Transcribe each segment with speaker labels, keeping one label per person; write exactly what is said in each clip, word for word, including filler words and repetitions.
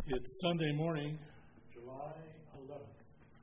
Speaker 1: It's Sunday morning, July eleventh.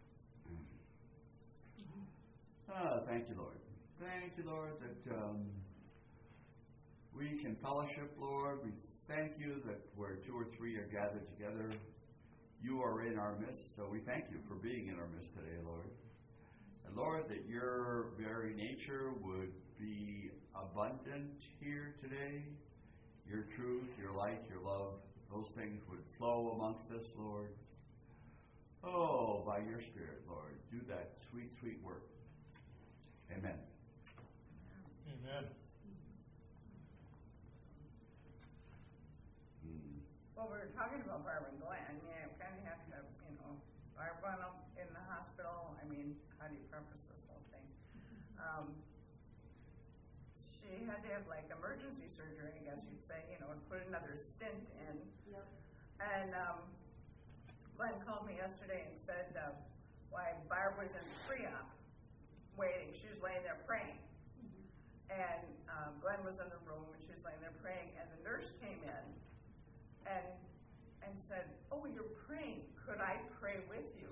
Speaker 2: Ah, thank you, Lord. Thank you, Lord, that um, we can fellowship, Lord. We thank you that where two or three are gathered together, you are in our midst. So we thank you for being in our midst today, Lord. And Lord, that your very nature would be abundant here today. Your truth, your light, your love, those things would flow amongst us, Lord. Oh, by your Spirit, Lord, do that sweet, sweet work. Amen.
Speaker 1: Amen.
Speaker 2: Mm.
Speaker 3: Well, we were talking about Barbara and Glenn. I mean, I kind of have to, you know, Barbara went up in the hospital. I mean, how do you preface this whole thing? Um, she had to have, like, emergency surgery, I guess you'd say, you know, and put another stint in.
Speaker 4: Yep.
Speaker 3: And um, Glenn called me yesterday and said uh, why Barb was in pre-op waiting. She was laying there praying.
Speaker 4: Mm-hmm.
Speaker 3: And um, Glenn was in the room and she was laying there praying. And the nurse came in and and said, "Oh, you're praying. Could I pray with you?"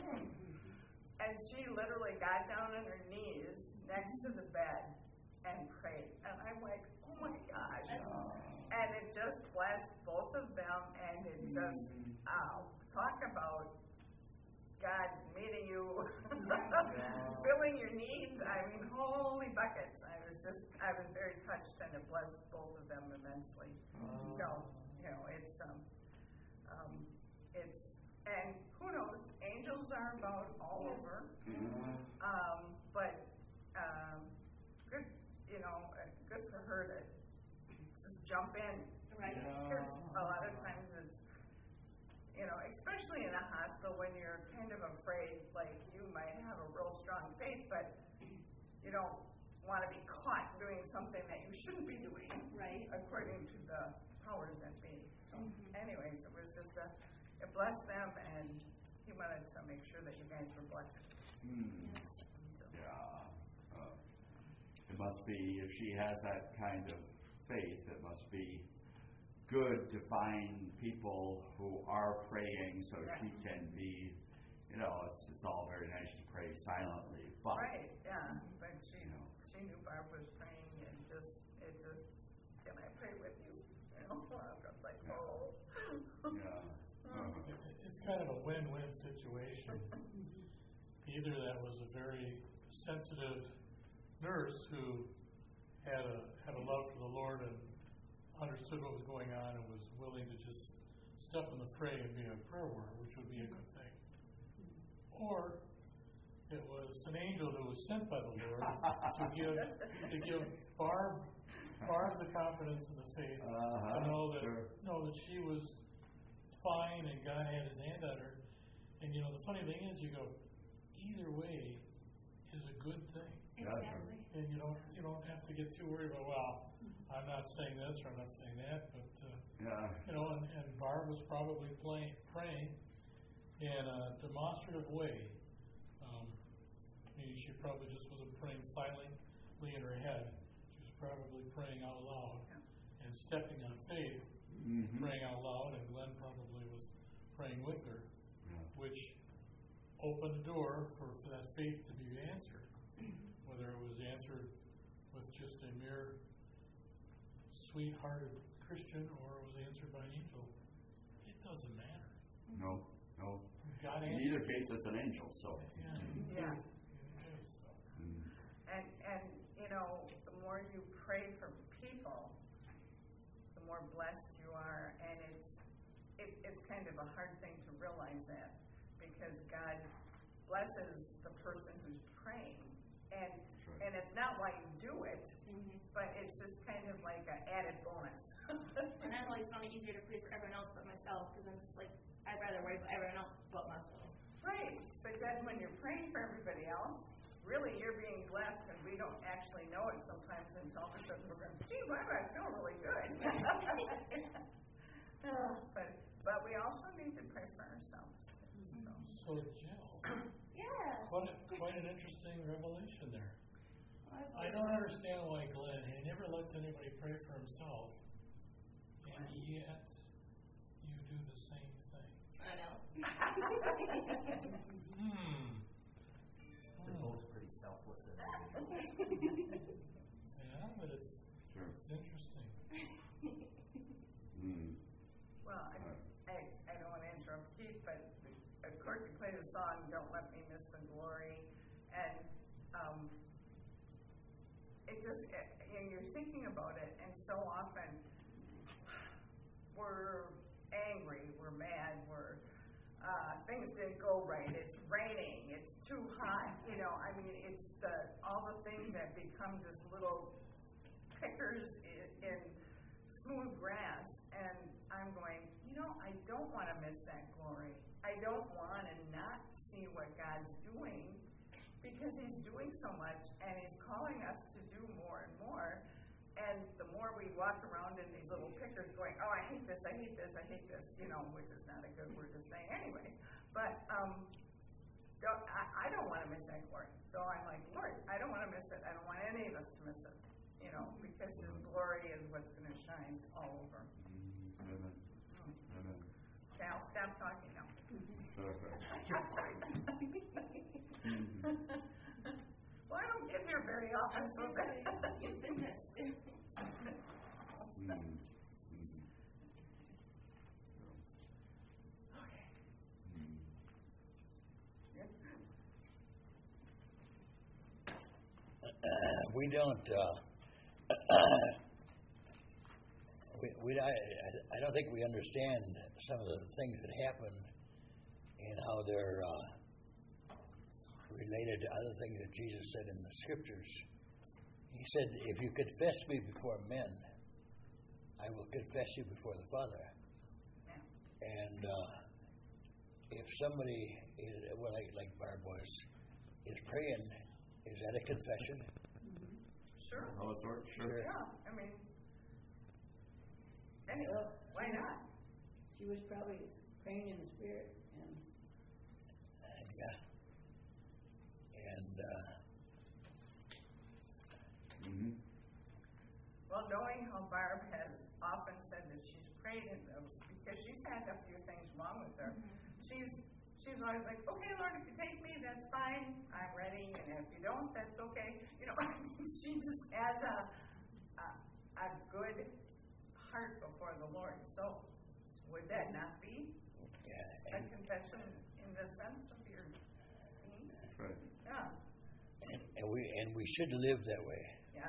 Speaker 3: And she literally got down on her knees next to the bed and prayed. And I'm like, oh my gosh. And it just blessed both of them. And it just, uh, talk about God meeting you, filling your needs. I mean, holy buckets. I was just, I was very touched, and it blessed both of them immensely. So, you know, it's, um, um, it's, and who knows, angels are about all over. Um, but, um, good, you know, good for her to just jump in.
Speaker 4: Right.
Speaker 3: Because a lot of times it's, you know, especially in a hospital when you're kind of afraid, like you might have a real strong faith, but you don't want to be caught doing something that you shouldn't be doing.
Speaker 4: Right.
Speaker 3: According to the powers that be. So,
Speaker 4: mm-hmm.
Speaker 3: anyways, it was just a, it blessed them, and he wanted to make sure that you guys were blessed.
Speaker 2: Mm.
Speaker 3: So.
Speaker 2: Yeah. Uh, it must be, if she has that kind of faith, it must be good to find people who are praying so
Speaker 3: right.
Speaker 2: she can be, you know, it's it's all very nice to pray silently, but
Speaker 3: right, yeah, but she
Speaker 2: you know,
Speaker 3: she knew Barb was praying, and just it just, can I pray with you? You know, I was like, oh.
Speaker 2: yeah. Uh-huh.
Speaker 1: It's kind of a win-win situation. Either that was a very sensitive nurse who had a had a love for the Lord and understood what was going on and was willing to just step in the fray and be a prayer warrior, which would be a good thing. Or it was an angel who was sent by the Lord to give to give Barb Barb the confidence and the faith
Speaker 2: Uh-huh.
Speaker 1: to know that
Speaker 2: Sure.
Speaker 1: know that she was fine and God had His hand on her. And you know, the funny thing is, you go, either way is a good thing.
Speaker 4: Exactly.
Speaker 1: And you don't you don't have to get too worried about, well, I'm not saying this or I'm not saying that, but uh,
Speaker 2: Yeah.
Speaker 1: you know, and, and Barb was probably playing, praying in a demonstrative way. Um, I mean, she probably just wasn't praying silently in her head. She was probably praying out loud and stepping on faith,
Speaker 2: Mm-hmm.
Speaker 1: praying out loud, and Glenn probably was praying with her,
Speaker 2: Yeah.
Speaker 1: which opened the door for, for that faith to be answered. Whether it was answered with just a mere sweet-hearted Christian or it was answered by an angel, it doesn't matter.
Speaker 2: No, no.
Speaker 1: God
Speaker 2: In
Speaker 1: answered.
Speaker 2: either case, it's an angel, so.
Speaker 1: Yeah.
Speaker 3: Yeah.
Speaker 1: Okay, so.
Speaker 2: Mm.
Speaker 3: And and you know, the more you pray for people, the more blessed you are, and it's it's it's kind of a hard thing to realize that, because God blesses the person who's praying, and
Speaker 2: Right.
Speaker 3: and it's not why you do it,
Speaker 4: Mm-hmm.
Speaker 3: but it's just kind of like an added bonus.
Speaker 4: And I've always found it easier to pray for everyone else but myself, because I'm just like, I'd rather worry about everyone else but myself.
Speaker 3: Right, but then when you're praying for everybody else, really you're being blessed, and we don't actually know it sometimes until all of a sudden we're going, gee, why do I feel really good? uh, but but we also need to pray for ourselves too. So.
Speaker 1: So, Jill,
Speaker 4: Yeah.
Speaker 1: quite, a, quite an interesting revelation there.
Speaker 4: I
Speaker 1: I don't understand why Glenn, he never lets anybody pray for himself, and yet you do the same thing.
Speaker 4: I know.
Speaker 1: Hmm.
Speaker 5: They're both pretty selfless and
Speaker 1: Yeah, but it's
Speaker 2: Sure.
Speaker 1: it's interesting.
Speaker 2: Mm.
Speaker 3: Well, I, I, I don't want to interrupt Keith, but of course you play the song "Don't Let Me Miss the Glory," and um, it just it, you know, you're thinking about it, and so often we're angry, we're mad, we're uh, things didn't go right. It's raining, it's too hot. You know, I mean, it's the all the things that become just little pickers in, in smooth grass, and I'm going, you know, I don't want to miss that glory. I don't want to not see what God's doing, because He's doing so much, and He's calling us to do more and more. And the more we walk around in these little pickers going, oh, I hate this, I hate this, I hate this, you know, which is not a good word to say anyways. But um, so I, I don't want to miss that glory. So I'm like, Lord, I don't want to miss it. I don't want any of us to miss it. You know, because His glory is what's going to shine all over.
Speaker 2: Amen. Amen.
Speaker 3: Okay, I'll stop talking now. Well, I don't get here very often, so that
Speaker 4: You've been missed.
Speaker 2: Mm. Mm.
Speaker 3: okay.
Speaker 2: Mm.
Speaker 6: Uh, we don't. Uh, we, we I, I don't think we understand some of the things that happen and how they're uh, related to other things that Jesus said in the Scriptures. He said, "If you confess me before men, I will confess you before the Father." And uh, if somebody is, well, like, like Barb was, is praying, is that a confession?
Speaker 3: Sure.
Speaker 2: Oh, sort, sure.
Speaker 6: Sure.
Speaker 3: Yeah, I mean, anyway,
Speaker 7: Well,
Speaker 3: why not?
Speaker 7: She was probably praying in the Spirit, and
Speaker 6: Yeah. And uh,
Speaker 2: Mm-hmm.
Speaker 3: Well, knowing how Barb has often said that she's prayed in those, because she's had a few things wrong with her, she's she's always like, okay, Lord, if you take me, that's fine, I'm ready, and if you don't, that's okay. You know, she just has a, a a good heart before the Lord. So, would that not be
Speaker 6: yeah,
Speaker 3: a
Speaker 6: and,
Speaker 3: confession in the sense of your being?
Speaker 2: That's right.
Speaker 3: Yeah,
Speaker 6: and, and we and we should live that way.
Speaker 3: yeah.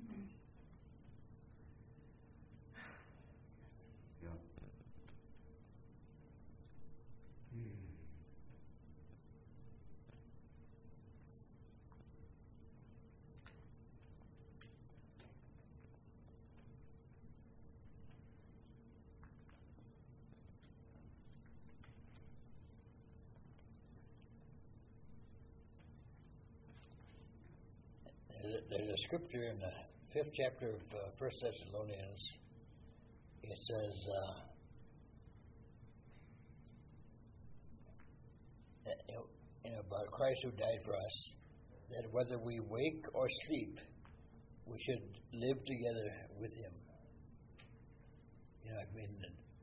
Speaker 2: Yeah. Mm.
Speaker 6: There's a, there's a scripture in the fifth chapter of uh, First Thessalonians. It says, uh, that, you know, you know, about Christ who died for us, that whether we wake or sleep, we should live together with Him. You know, I mean,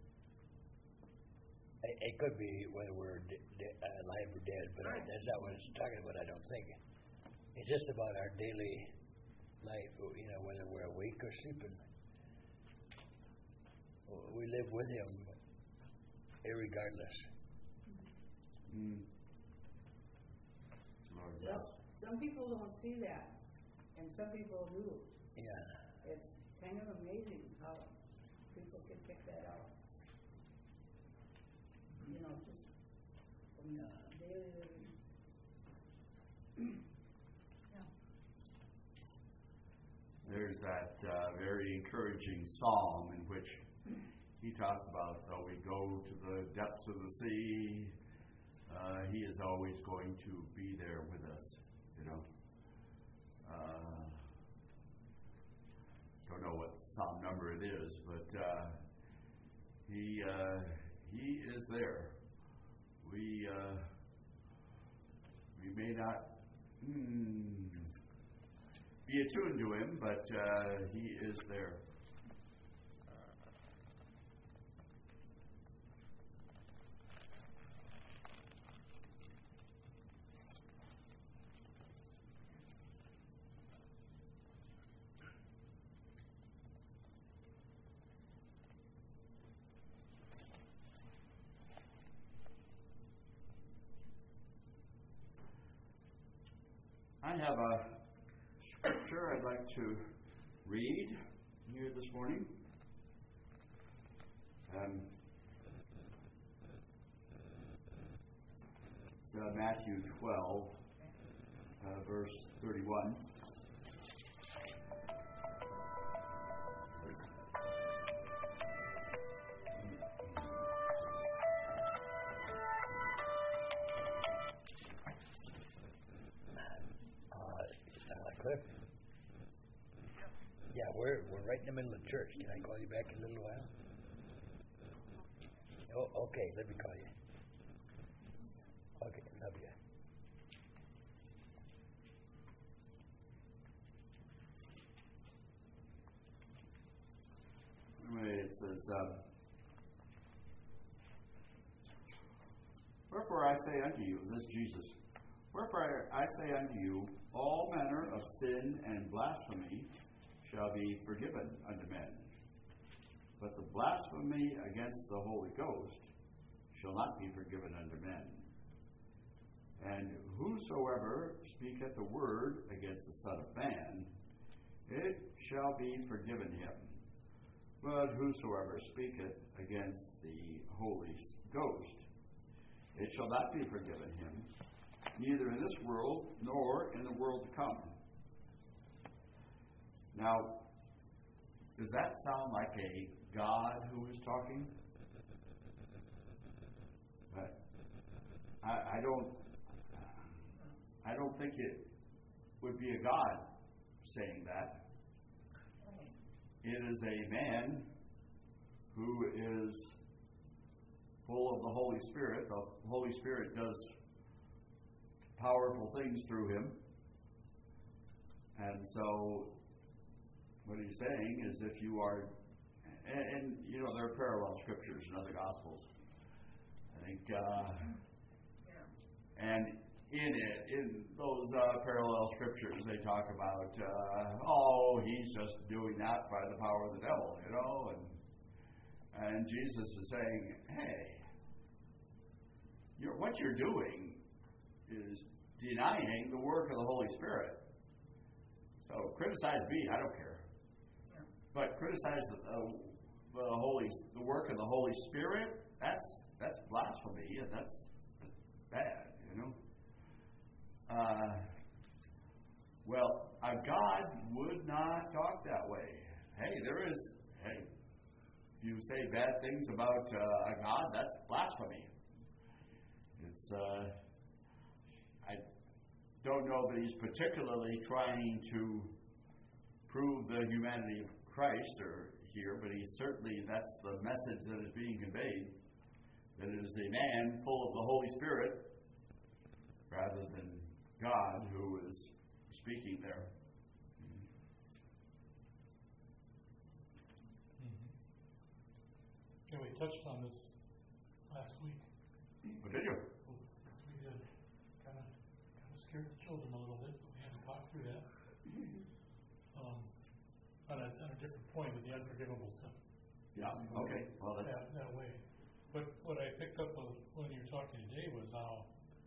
Speaker 6: it, it could be whether we're de- de- alive or dead, but I, that's not what it's talking about, I don't think. It's just about our daily life, you know, whether we're awake or sleeping. We live with Him irregardless.
Speaker 2: Mm. Lord, yes.
Speaker 7: well, some people don't see that, and some people do.
Speaker 6: Yeah.
Speaker 7: It's kind of amazing how people can pick that out. You know, just from
Speaker 6: Yeah.
Speaker 7: daily living.
Speaker 2: There's that uh, very encouraging psalm in which he talks about, though we go to the depths of the sea, uh, he is always going to be there with us, you know. Uh, don't know what psalm number it is, but uh, he uh, he is there. We uh, we may not mm, be attuned to him, but uh, he is there. I have a scripture I'd like to read here this morning. Um, it's uh, Matthew twelve, uh, verse thirty-one.
Speaker 6: Cliff? Yeah, we're we're right in the middle of church. Can I call you back in a little while? Oh, okay. Let me call you. Okay, love you.
Speaker 2: Anyway, it says, um, "Wherefore I say unto you," this is Jesus. "Wherefore I say unto you, all manner of sin and blasphemy shall be forgiven unto men. But the blasphemy against the Holy Ghost shall not be forgiven unto men. And whosoever speaketh a word against the Son of Man, it shall be forgiven him. But whosoever speaketh against the Holy Ghost, it shall not be forgiven him, neither in this world nor in the world to come." Now, does that sound like a God who is talking? But I, I don't. I don't think it would be a God saying that. It is a man who is full of the Holy Spirit. The Holy Spirit does powerful things through him. And so what he's saying is if you are, and, and you know, there are parallel scriptures in other Gospels. I think, uh,
Speaker 3: Yeah.
Speaker 2: and in it, in those uh, parallel scriptures, they talk about, uh, oh, he's just doing that by the power of the devil, you know, and and Jesus is saying, hey, you're, what you're doing is denying the work of the Holy Spirit. So criticize me, I don't care.
Speaker 3: Yeah. But
Speaker 2: criticize the, uh, the Holy, the work of the Holy Spirit. That's that's blasphemy, and that's, that's bad, you know. Uh, well, a God would not talk that way. Hey, there is. Hey, if you say bad things about uh, a God, that's blasphemy. It's. Uh, I don't know that he's particularly trying to prove the humanity of Christ or here, but he certainly, that's the message that is being conveyed, that it is a man full of the Holy Spirit rather than God who is speaking there.
Speaker 1: Mm-hmm. Yeah, we touched on this last week.
Speaker 2: What did you?
Speaker 1: We did. Kind of, kind of scared the children a little bit, but we had to talk through that. Um, on, a, on a different point with the unforgivable sin.
Speaker 2: Yeah. Okay. Well, that's
Speaker 1: that, that way. But what I picked up when you were talking today was how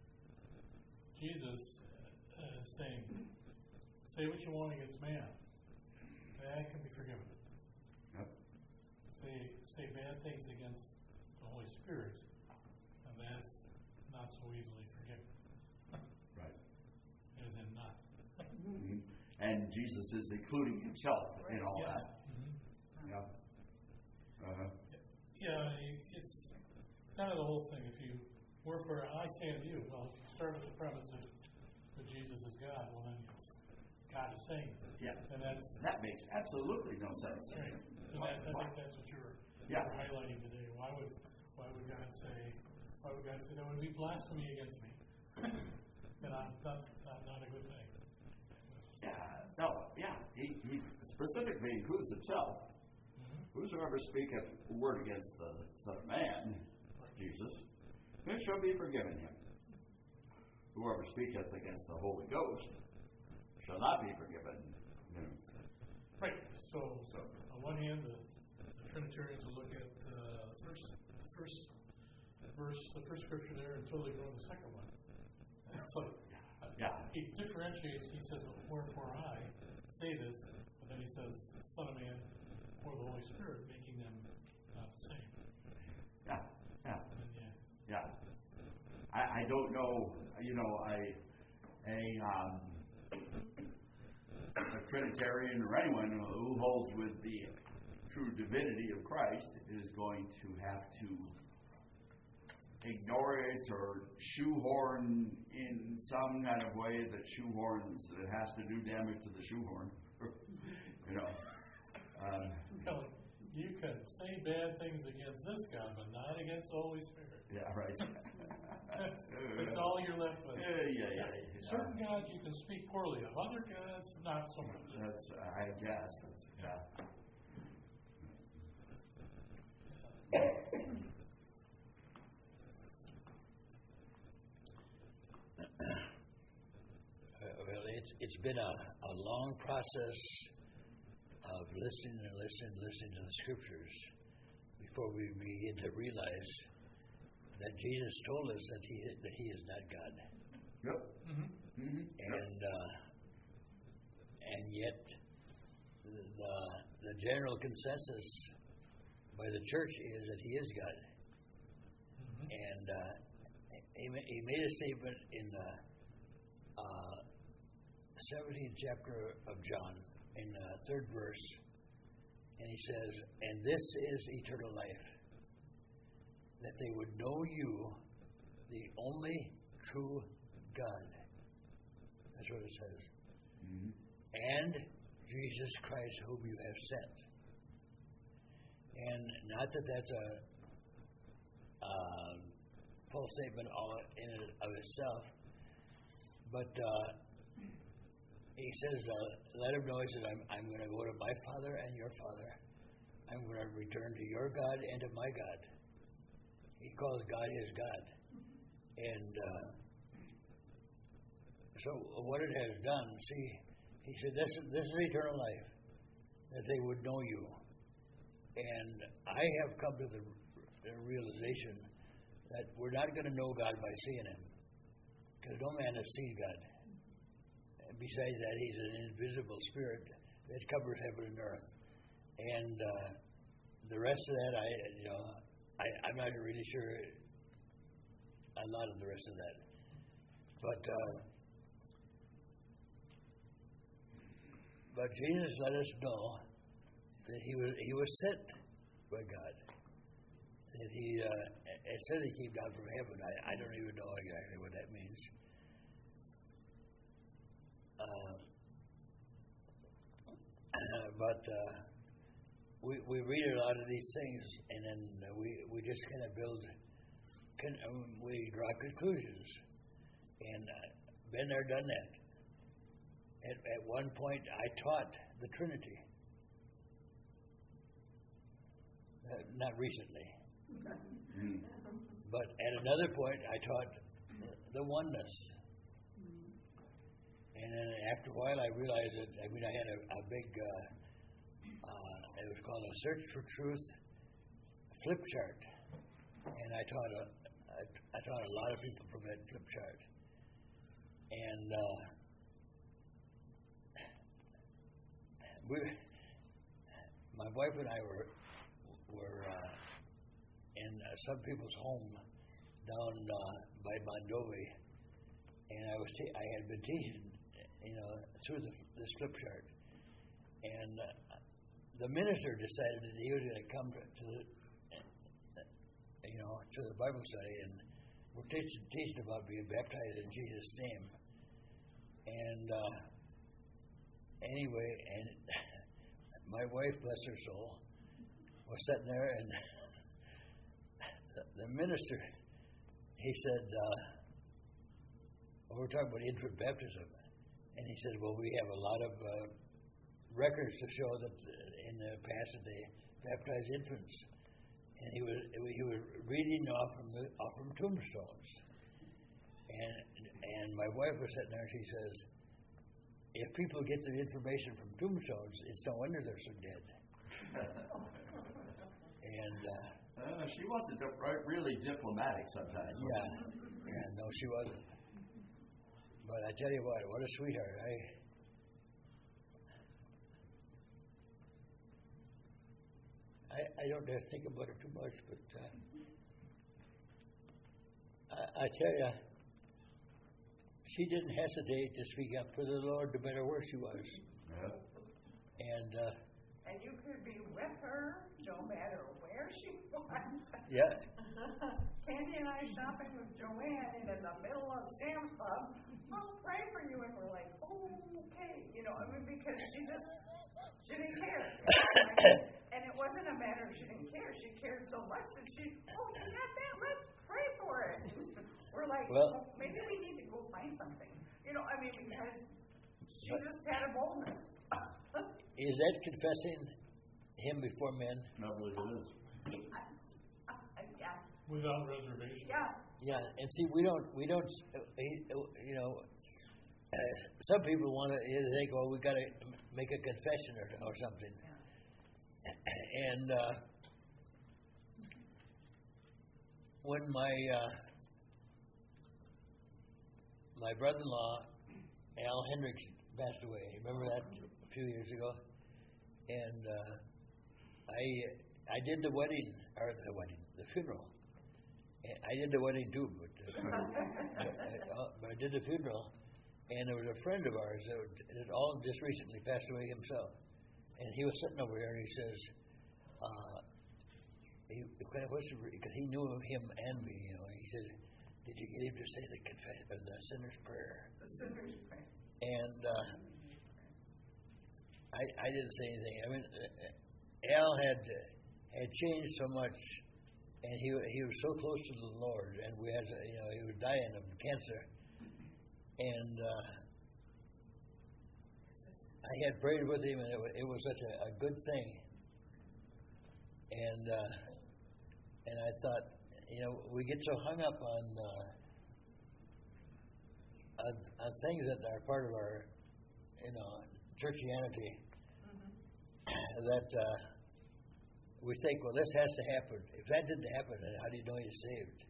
Speaker 1: Jesus uh, is saying, say what you want against man. That can be forgiven.
Speaker 2: Yep.
Speaker 1: Say say bad things against the Holy Spirit, and that's not so easily forgiven.
Speaker 2: Right.
Speaker 1: As in not.
Speaker 2: Mm-hmm. And Jesus is including himself in all
Speaker 1: yes.
Speaker 2: that.
Speaker 1: Mm-hmm.
Speaker 2: Yeah. Uh-huh.
Speaker 1: Yeah, it's, it's kind of the whole thing. If you were for, I say to you, well, if you start with the premise that, that Jesus is God, well, then it's God is saying it.
Speaker 2: Yeah.
Speaker 1: And that's,
Speaker 2: that makes absolutely no sense.
Speaker 1: right. And that, I think that's what you're,
Speaker 2: yeah.
Speaker 1: you're highlighting today. Why would why would God say, why would God say that would be blasphemy against me? And I'm, that's not, not a good thing.
Speaker 2: Yeah, no, yeah. He, he specifically includes himself. Mm-hmm. Whosoever speaketh a word against the Son of Man, Jesus, it shall be forgiven him. Whoever speaketh against the Holy Ghost shall not be forgiven him.
Speaker 1: Right. So,
Speaker 2: so
Speaker 1: on one hand, the, the Trinitarians will look at uh, the first, first verse, the first scripture there, until they go to the second one. And it's like,
Speaker 2: Yeah.
Speaker 1: he differentiates. He says, "Wherefore I say this," but then he says, "Son of Man or the Holy Spirit," making them not the same.
Speaker 2: Yeah. Yeah.
Speaker 1: And yeah,
Speaker 2: Yeah. I, I don't know, you know, I, a, um, a Trinitarian or anyone who holds with the true divinity of Christ is going to have to ignore it or shoehorn in some kind of way that shoehorns, that has to do damage to the shoehorn. You know. Um,
Speaker 1: Kelly, you can say bad things against this God, but not against the Holy Spirit.
Speaker 2: yeah, right.
Speaker 1: That's, that's all you're left with.
Speaker 2: Yeah, yeah, yeah. yeah.
Speaker 1: Certain gods you can speak poorly of. Other gods, not so much.
Speaker 2: That's, I guess, that's, yeah.
Speaker 6: Uh, well, it's, it's been a, a long process of listening and listening and listening to the scriptures before we begin to realize that Jesus told us that he that he is not God.
Speaker 2: Yep.
Speaker 1: Mm-hmm.
Speaker 2: Mm-hmm.
Speaker 6: And uh, and yet the the general consensus by the church is that he is God.
Speaker 1: Mm-hmm.
Speaker 6: And uh, he, ma- he made a statement in the uh, seventeenth chapter of John, in the third verse, and he says, "And this is eternal life, that they would know you, the only true God." That's what it says.
Speaker 2: Mm-hmm.
Speaker 6: "And Jesus Christ, whom you have sent." And not that that's a um, full statement all in and of itself, but uh, he says, uh, "Let him know," he says, I'm, I'm going to go to my Father and your Father. I'm going to return to your God and to my God. He calls God his God. And uh, so what it has done, see, he said, this is, this is eternal life, that they would know you. And I have come to the, the realization that we're not going to know God by seeing him, because no man has seen God. And besides that, he's an invisible spirit that covers heaven and earth. And uh, the rest of that, I, you know, I, I'm not really sure a lot of the rest of that. But uh, but Jesus let us know that he was he was sent by God. That he uh, it said he came down from heaven. I, I don't even know exactly what that means. Uh, but uh, we we read a lot of these things, and then we we just kind of build, can, um, we draw conclusions, and uh, been there, done that. At, at one point, I taught the Trinity. Uh, not recently,
Speaker 2: Mm.
Speaker 6: but at another point, I taught the oneness. And then after a while, I realized that, I mean, I had a, a big, uh, uh, it was called a Search for Truth flip chart. And I taught a, I, I taught a lot of people from that flip chart. And uh, we, my wife and I were, were uh, in uh, some people's home down uh, by Mondovi. And I was, te- I had been teaching, you know, through the, this flip chart. And uh, the minister decided that he was going to come to, to the, uh, you know, to the Bible study, and we're teaching, teaching about being baptized in Jesus' name. And uh, anyway, and my wife, bless her soul, was sitting there, and the, the minister, he said, uh, we were talking about infant baptism, and he said, well, we have a lot of uh, records to show that uh, in the past that they baptized infants. And he was he was reading off from the off from tombstones. And and my wife was sitting there, and she says, if people get their information from tombstones, it's no wonder they're so dead. and uh,
Speaker 2: Uh, she wasn't di- really diplomatic sometimes.
Speaker 6: yeah, yeah, no, she wasn't. but I tell you what, what a sweetheart. I I, I don't dare think about it too much, but uh, I, I tell you, she didn't hesitate to speak up for the Lord no matter where she was.
Speaker 2: Yeah.
Speaker 6: And uh,
Speaker 3: And you could be with her no matter where she was.
Speaker 6: yeah,
Speaker 3: Candy and I shopping with Joanne, and in the middle of Sam's Club, I'll pray for you, and we're like, oh, okay, you know, I mean, because she just, she didn't care. And it wasn't a matter of she didn't care. She cared so much that she, oh, you got that? Let's pray for it. We're like,
Speaker 6: Well-
Speaker 3: well, maybe we need to go find something. You know, I mean, because she
Speaker 6: But-
Speaker 3: just had a boldness.
Speaker 6: is that confessing him before men?
Speaker 2: I believe it is.
Speaker 3: Yeah,
Speaker 1: Without reservation.
Speaker 3: yeah.
Speaker 6: Yeah, and see, we don't, we don't, uh, you know, uh, some people want to think, well, we got to make a confession or, or something. And uh, when my uh, my brother-in-law Al Hendricks passed away, remember that a few years ago, and uh, I I did the wedding or the wedding, the funeral. I did the wedding too, but uh, I, I, but I did the funeral, and there was a friend of ours that, that all just recently passed away himself, and he was sitting over there, and he says, uh, he kind of whispered because he knew him and me, you know. He said, "Did you get him to say the confess or the sinner's prayer?"
Speaker 3: The sinner's prayer.
Speaker 6: And uh, I I didn't say anything. I mean, uh, Al had had changed so much. And he he was so close to the Lord, and we had, you know, he was dying of cancer, and uh, I had prayed with him, and it was, it was such a, a good thing. And uh, and I thought, you know, we get so hung up on uh, on, on things that are part of our, you know, churchianity, mm-hmm. that. Uh, We think, well, this has to happen. If that didn't happen, then how do you know he's saved?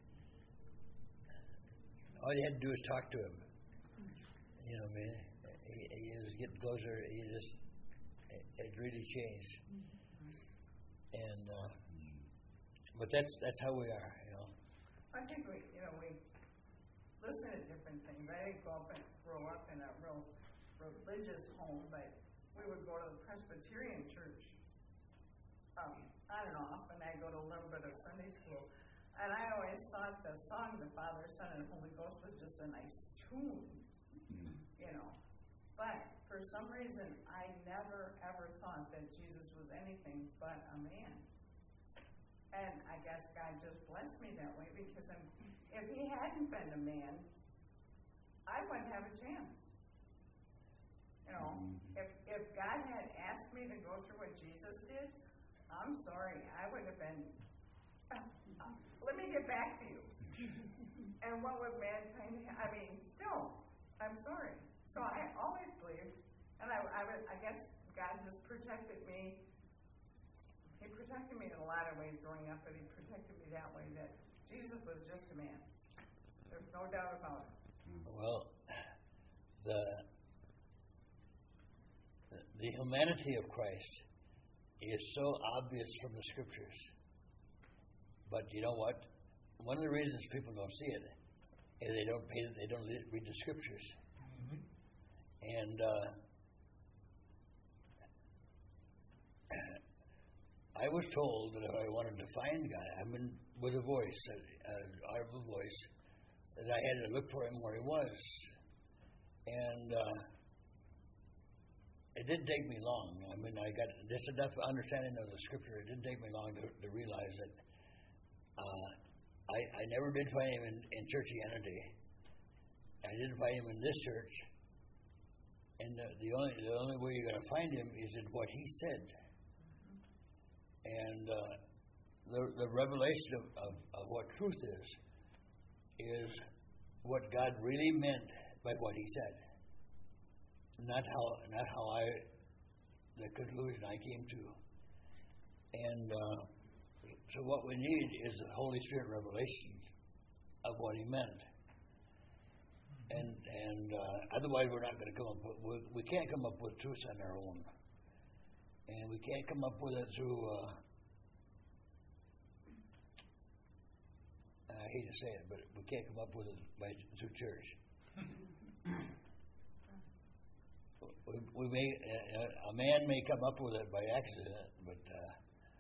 Speaker 6: All you had to do is talk to him. You know what I mean? He, he was getting closer. He just, it, it really changed. And, uh, but that's that's how we are, you know.
Speaker 3: I think we, you know, we listen to different things. I didn't grow up, in, grow up in a real religious home, but we would go to the Presbyterian church. Um, on and off, and I go to a little bit of Sunday school. And I always thought the song, the Father, Son, and Holy Ghost, was just a nice tune, mm-hmm. you know. But for some reason, I never, ever thought that Jesus was anything but a man. And I guess God just blessed me that way, because I'm, if he hadn't been a man, I wouldn't have a chance. You know, mm-hmm. if if God had asked me to go through what Jesus did, I'm sorry, I would have been, uh, uh, let me get back to you. And what would mankind, I mean, no, I'm sorry. So I always believed, and I, I, would, I guess God just protected me. He protected me in a lot of ways growing up, but he protected me that way, that Jesus was just a man. There's no doubt about it.
Speaker 6: Well, the the humanity of Christ is so obvious from the Scriptures. But you know what? One of the reasons people don't see it is they don't pay, they don't read the Scriptures. Mm-hmm. And uh, I was told that if I wanted to find God, I mean, with a voice, an audible voice, that I had to look for him where he was. And uh, it didn't take me long. I mean, I got just enough understanding of the Scripture. It didn't take me long to, to realize that uh, I, I never did find him in, in churchianity. I didn't find him in this church. And the, the only the only way you're going to find him is in what he said. And uh, the the revelation of, of, of what truth is is what God really meant by what he said. Not how, not how I, the conclusion I came to. And uh, so what we need is the Holy Spirit revelation of what he meant. And and uh, otherwise, we're not going to come up with, we, we can't come up with truth on our own. And we can't come up with it through, uh, I hate to say it, but we can't come up with it by, through church. we, we may, uh, a man may come up with it by accident, but uh,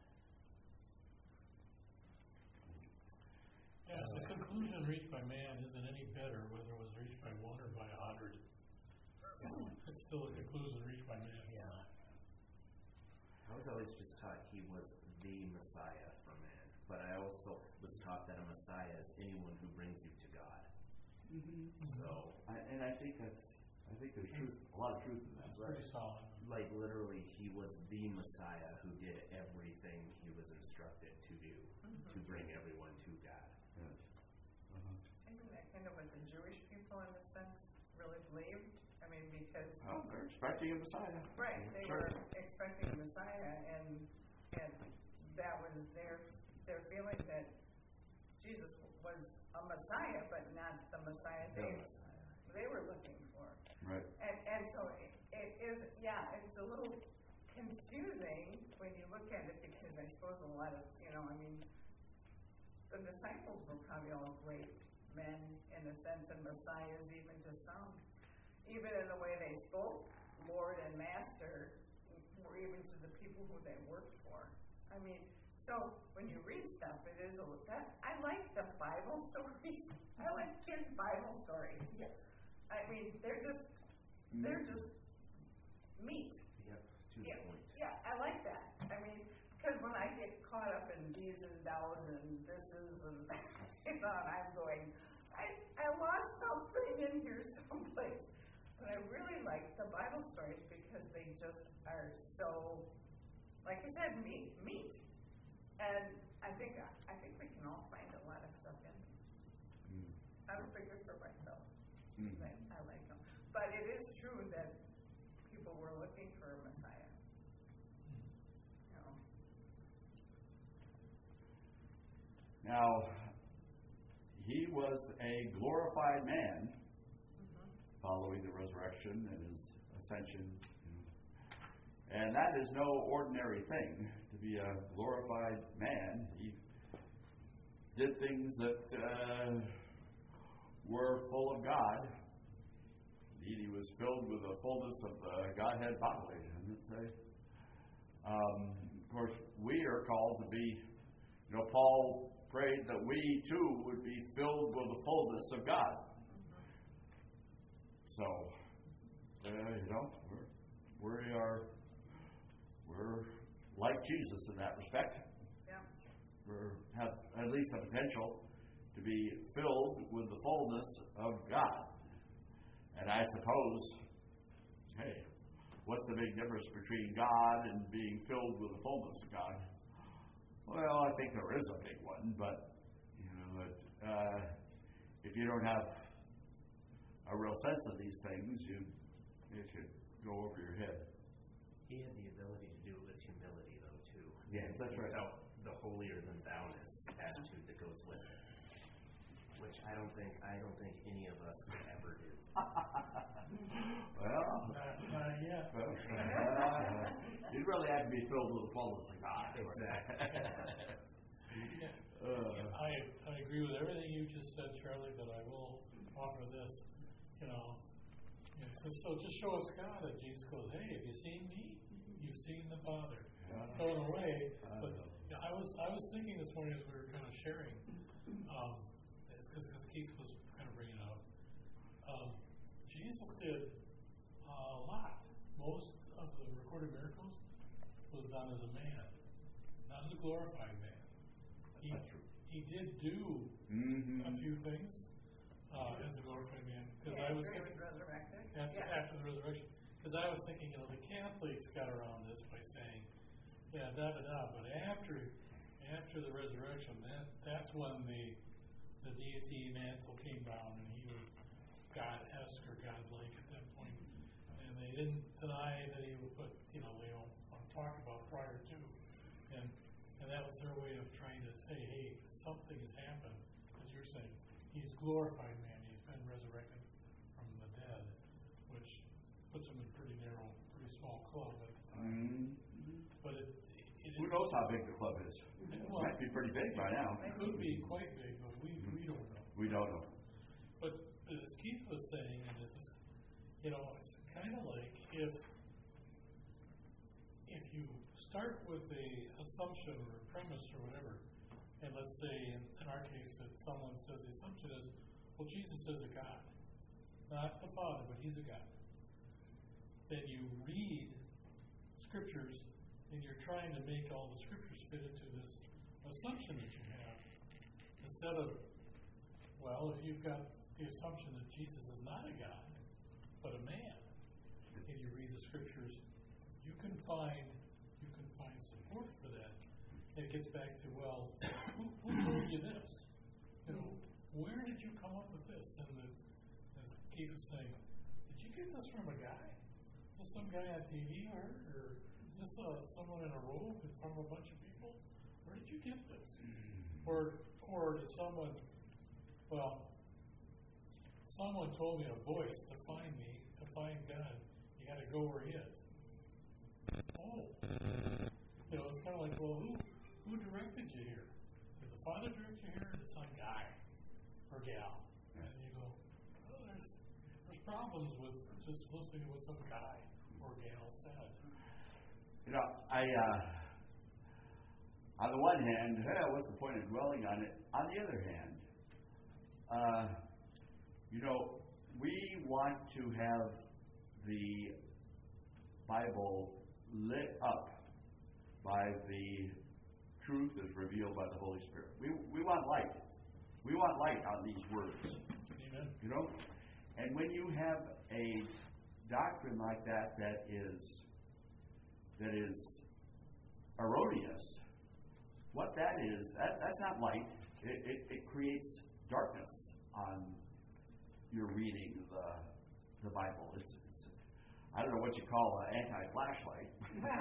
Speaker 1: yeah, the conclusion reached by man isn't any better whether it was reached by one or by a hundred. It's still a conclusion reached by man.
Speaker 6: yeah.
Speaker 5: I was always just taught he was the Messiah for man, but I also was taught that a Messiah is anyone who brings you to God.
Speaker 7: Mm-hmm.
Speaker 5: So,
Speaker 2: I, and I think that's, I think there's truth, a lot of truth in that.
Speaker 1: That's pretty solid.
Speaker 5: like literally, he was the Messiah who did everything he was instructed to do to bring everyone to God.
Speaker 2: Yes. Uh-huh.
Speaker 3: Isn't that kind of what the Jewish people, in a sense, really believed? I mean, because
Speaker 2: Well, they're expecting a Messiah.
Speaker 3: right, they
Speaker 2: Sure.
Speaker 3: were expecting a Messiah, and and that was their their feeling that Jesus was a Messiah, but not the Messiah
Speaker 5: The
Speaker 3: they
Speaker 5: Messiah.
Speaker 3: they were looking for.
Speaker 2: Right.
Speaker 3: And and so it, it is, yeah, it's a little confusing when you look at it, because I suppose a lot of, you know, I mean, the disciples were probably all great men in a sense, and messiahs even to some. Even in the way they spoke, Lord and Master, or even to the people who they worked for. I mean, so when you read stuff, it is a that I like the Bible stories. I like kids' Bible stories.
Speaker 5: Yes.
Speaker 3: I mean, they're just they're just meat.
Speaker 5: Yep, to
Speaker 3: Yeah,
Speaker 5: the point.
Speaker 3: yeah, I like that. I mean, because when I get caught up in these and thous and this is and you know, and I'm going, I I lost something in here someplace. But I really like the Bible stories because they just are so, like you said, meat, meat. And I think I think we can all find a lot of stuff in there.
Speaker 2: Mm.
Speaker 3: I don't figure for myself.
Speaker 2: Mm.
Speaker 3: I, I like them. But it is true that people were looking for a Messiah. You know.
Speaker 2: Now, he was a glorified man following the resurrection and his ascension. And that is no ordinary thing, to be a glorified man. He did things that uh, were full of God. Indeed, he was filled with the fullness of the Godhead bodily, I would say. Um, of course, we are called to be, you know, Paul prayed that we too would be filled with the fullness of God. So, uh, you know, we're, we are, we're like Jesus in that respect.
Speaker 3: Yeah.
Speaker 2: We have at least the potential to be filled with the fullness of God. And I suppose, hey, what's the big difference between God and being filled with the fullness of God? Well, I think there is a big one, but, you know, that, uh, if you don't have a real sense of these things, you it could go over your head.
Speaker 5: He had the ability to do it with humility, though, too.
Speaker 2: Yes, that's right.
Speaker 5: Without the holier than thouness attitude that goes with it, which I don't think I don't think any of us could ever do.
Speaker 2: Well,
Speaker 1: Not, not yet.
Speaker 2: well uh, you'd really have to be filled with the fullness of God.
Speaker 5: Exactly.
Speaker 1: Yeah.
Speaker 2: uh,
Speaker 1: I, I agree with everything you just said, Charlie, but I will offer this. You know, you know, so, so just show us God, and Jesus goes, hey, have you seen me? You've seen the Father.
Speaker 2: Yeah.
Speaker 1: So in a way,
Speaker 2: Uh,
Speaker 1: but yeah, I was I was thinking this morning as we were kind of sharing, um, it's because Keith was kind of bringing it up. Um, Jesus did a lot. Most of the recorded miracles was done as a man, not as a glorified man. He,
Speaker 2: That's true.
Speaker 1: he did do
Speaker 2: mm-hmm.
Speaker 1: a few things uh, as a glorified man. Because
Speaker 3: Yeah,
Speaker 1: I was
Speaker 3: he
Speaker 1: thinking,
Speaker 3: was resurrected.
Speaker 1: after,
Speaker 3: Yeah.
Speaker 1: after the resurrection, because I was thinking, you know, the Catholics got around this by saying, yeah, da da da, but after after the resurrection, that that's when the the deity mantle came down, and he was God-esque or God-like at that point. And they didn't deny that he would, but you know, they don't want to talk about prior to, and and that was their way of trying to say, hey, something has happened, as you're saying. He's glorified man. He's been resurrected puts them in pretty narrow, pretty small club at the time.
Speaker 2: Mm-hmm.
Speaker 1: But it, it
Speaker 2: Who
Speaker 1: is,
Speaker 2: knows how big the club is?
Speaker 1: well,
Speaker 2: Might be pretty big by now.
Speaker 1: it could be quite big, but we, we don't know.
Speaker 2: We don't know.
Speaker 1: But as Keith was saying, and it's, you know, it's kind of like if if you start with a assumption or a premise or whatever, and let's say in, in our case that someone says the assumption is, well, Jesus is a God, not the Father, but He's a God. Then you read scriptures and you're trying to make all the scriptures fit into this assumption that you have, instead of, well, if you've got the assumption that Jesus is not a God, but a man, and you read the scriptures, you can find you can find support for that. And it gets back to, well, who, who told you this? You know, where did you come up with this? And the, as Keith was saying, did you get this from a guy? Is this some guy on T V or, or is this uh, someone in a robe in front of a bunch of people? Where did you get this? Or or did someone, well, someone told me a voice to find me, to find God, you got to go where He is. Oh. You know, it's kind of like, well, who who directed you here? Did the Father direct you here, or did some guy or gal? And you go, oh, there's, there's problems with just listening to what some guy or gal said.
Speaker 2: You know, I, uh, on the one hand, hey, what's the point of dwelling on it? On the other hand, uh, you know, we want to have the Bible lit up by the truth as revealed by the Holy Spirit. We we want light. We want light on these words.
Speaker 1: Amen.
Speaker 2: You know? And when you have a doctrine like that that is that is erroneous, what that is, that, that's not light. It, it, it creates darkness on your reading the the Bible. It's, it's I don't know what you call an anti-flashlight,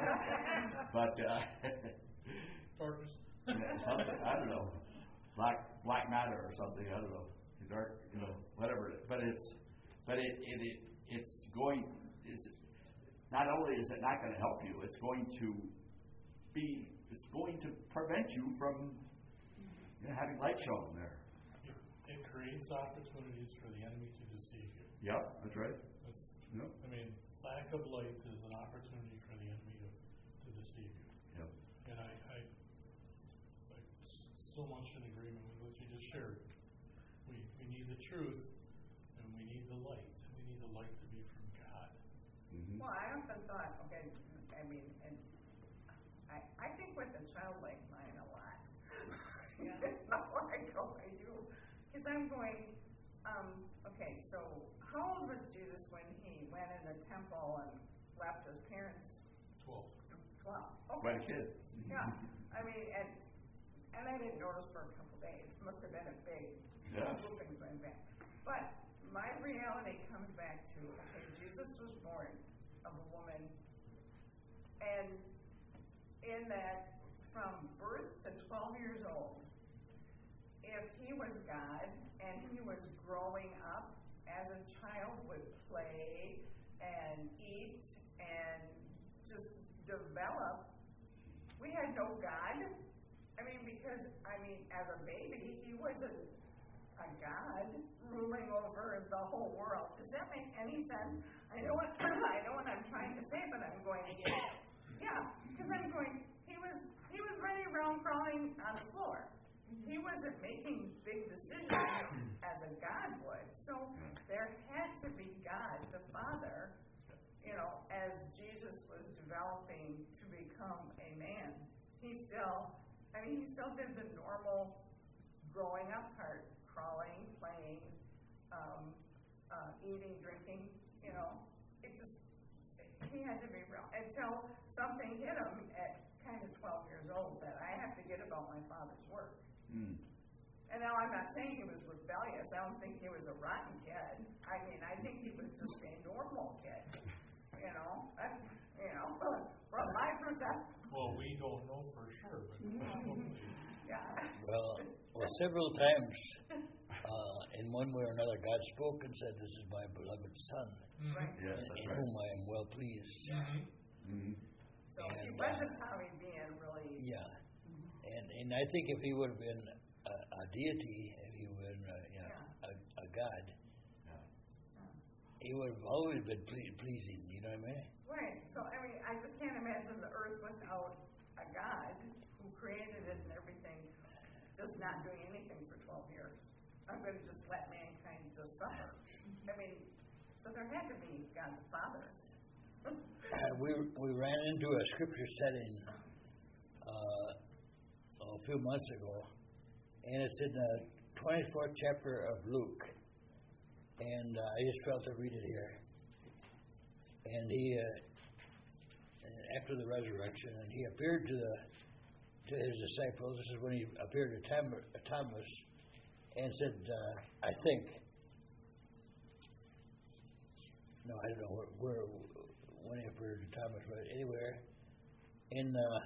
Speaker 2: but uh,
Speaker 1: Darkness.
Speaker 2: something, I don't know, black black matter or something. I don't know, dark, you know, whatever. But it's but it, it, it it's going. It's not only is it not going to help you, it's going to be. It's going to prevent you from you know, having light shown there.
Speaker 1: It, it creates opportunities for the enemy to deceive you.
Speaker 2: Yep, that's right.
Speaker 1: That's,
Speaker 2: Yep.
Speaker 1: I mean, lack of light is an opportunity for the enemy to, to deceive you.
Speaker 2: Yep.
Speaker 1: And I, I, I so much in agreement with what you just shared. We we need the truth, and we need the light. And we need the light to be from God.
Speaker 2: Mm-hmm.
Speaker 3: Well, I often thought, okay, I mean, and I, I think with a child like mine a lot.
Speaker 7: Yeah.
Speaker 3: Not like, oh, I do. Because I'm going, um, okay, so how old was Jesus when he went in the temple and left his parents?
Speaker 1: Twelve.
Speaker 3: Twelve.
Speaker 2: Quite a
Speaker 3: Okay.
Speaker 2: kid.
Speaker 3: Yeah. I mean, and and I didn't notice for a couple days. Must have been a big
Speaker 2: Yes.
Speaker 3: whooping going back. But my reality comes back to, okay, Jesus was born of a woman, and in that from birth to twelve years old, if he was God and he was growing up as a child, would play and eat and just develop, we had no God. I mean, because, I mean, as a baby, he wasn't a God ruling over the whole world. Does that make any sense? I know what I know what I'm trying to say, but I'm going, yeah, because I'm going, he was he was running around crawling on the floor. He wasn't making big decisions as a God would. So there had to be God, the Father, you know, as Jesus was developing to become a man. He still, I mean, he still did the normal growing up part, crawling, playing, um, uh, eating, drinking, you know. It just, he had to be real. Until something hit him at kind of twelve years old that I have to get about my Father's work.
Speaker 2: Mm.
Speaker 3: And now I'm not saying he was rebellious. I don't think he was a rotten kid. I mean, I think he was just a normal kid. You know, I, you know, from my perspective.
Speaker 1: Well, we don't know for sure, but probably.
Speaker 3: Yeah.
Speaker 6: Well, well, several times uh, in one way or another, God spoke and said, "This is my beloved Son,
Speaker 3: Right.
Speaker 2: Yes,
Speaker 6: in,
Speaker 2: that's
Speaker 6: in
Speaker 2: right.
Speaker 6: whom I am well pleased."
Speaker 1: Mhm.
Speaker 2: Mhm.
Speaker 3: So he
Speaker 6: And,
Speaker 3: wasn't probably being really.
Speaker 6: Yeah, and and I think if he would have been a, a deity, if he would have been uh, you know,
Speaker 3: Yeah.
Speaker 6: a, a God,
Speaker 2: Yeah.
Speaker 6: he would have always been ple- pleasing. You know what I mean?
Speaker 3: Right. So I mean, I just can't imagine the earth without a God who created it and everything, just not doing anything for twelve years. I'm going to just let mankind just suffer. I mean, so there had to be God the Father.
Speaker 6: Uh, we we ran into a scripture setting uh, a few months ago, and it's in the twenty-fourth chapter of Luke, and uh, I just felt to read it here. And he, uh, after the resurrection, and he appeared to the to his disciples. This is when he appeared to Tam- Thomas, and said, uh, "I think." No, I don't know where, where when he appeared to Thomas, but anywhere in the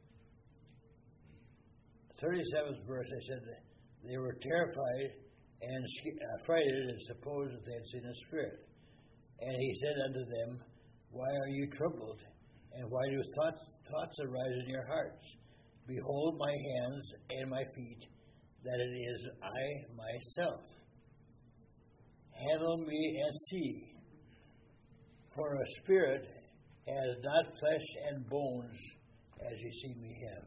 Speaker 6: thirty-seventh verse, I said that they were terrified and sk- uh, frightened and supposed that they had seen a spirit. And he said unto them, "Why are you troubled? And why do thoughts, thoughts arise in your hearts? Behold my hands and my feet, that it is I myself. Handle me and see. For a spirit has not flesh and bones, as you see me have."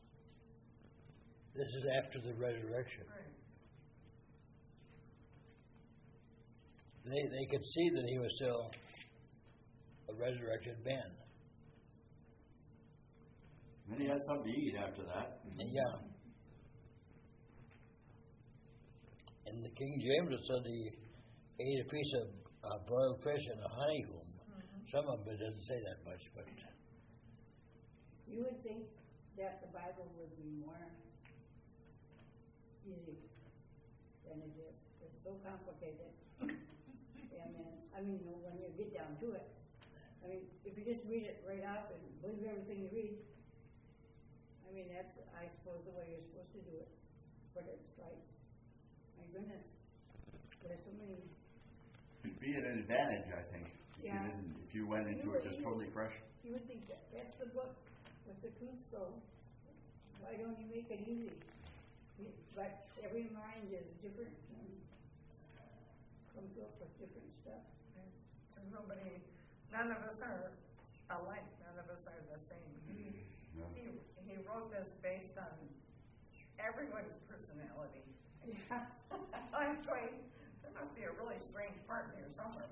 Speaker 6: This is after the resurrection.
Speaker 3: Right.
Speaker 6: They they could see that he was still a resurrected man.
Speaker 2: Then he had something to eat after that.
Speaker 6: Yeah. In the King James, it said he ate a piece of uh, broiled fish and a honeycomb.
Speaker 3: Mm-hmm.
Speaker 6: Some of it doesn't say that much, but
Speaker 7: You would think that the Bible would be more easy than it is. It's so complicated. And then, I mean, you know, when you get down to it, I mean, if you just read it right off and believe everything you read, I mean, that's, I suppose, the way you're supposed to do it. But it's like, my goodness, there's so many.
Speaker 2: It'd be an advantage, I think, if
Speaker 7: Yeah.
Speaker 2: you didn't, if you went into
Speaker 7: You
Speaker 2: it
Speaker 7: would-
Speaker 2: just
Speaker 7: you
Speaker 2: totally
Speaker 7: would-
Speaker 2: fresh.
Speaker 7: You would think that that's the book with the truth, so why don't you make it easy? You- But every mind is different and comes up with different stuff.
Speaker 3: So nobody, none of us are alike. None of us are the same.
Speaker 2: Yeah.
Speaker 3: He, he wrote this based on everyone's personality.
Speaker 7: Yeah.
Speaker 3: I'm going, there must be a really strange part here somewhere.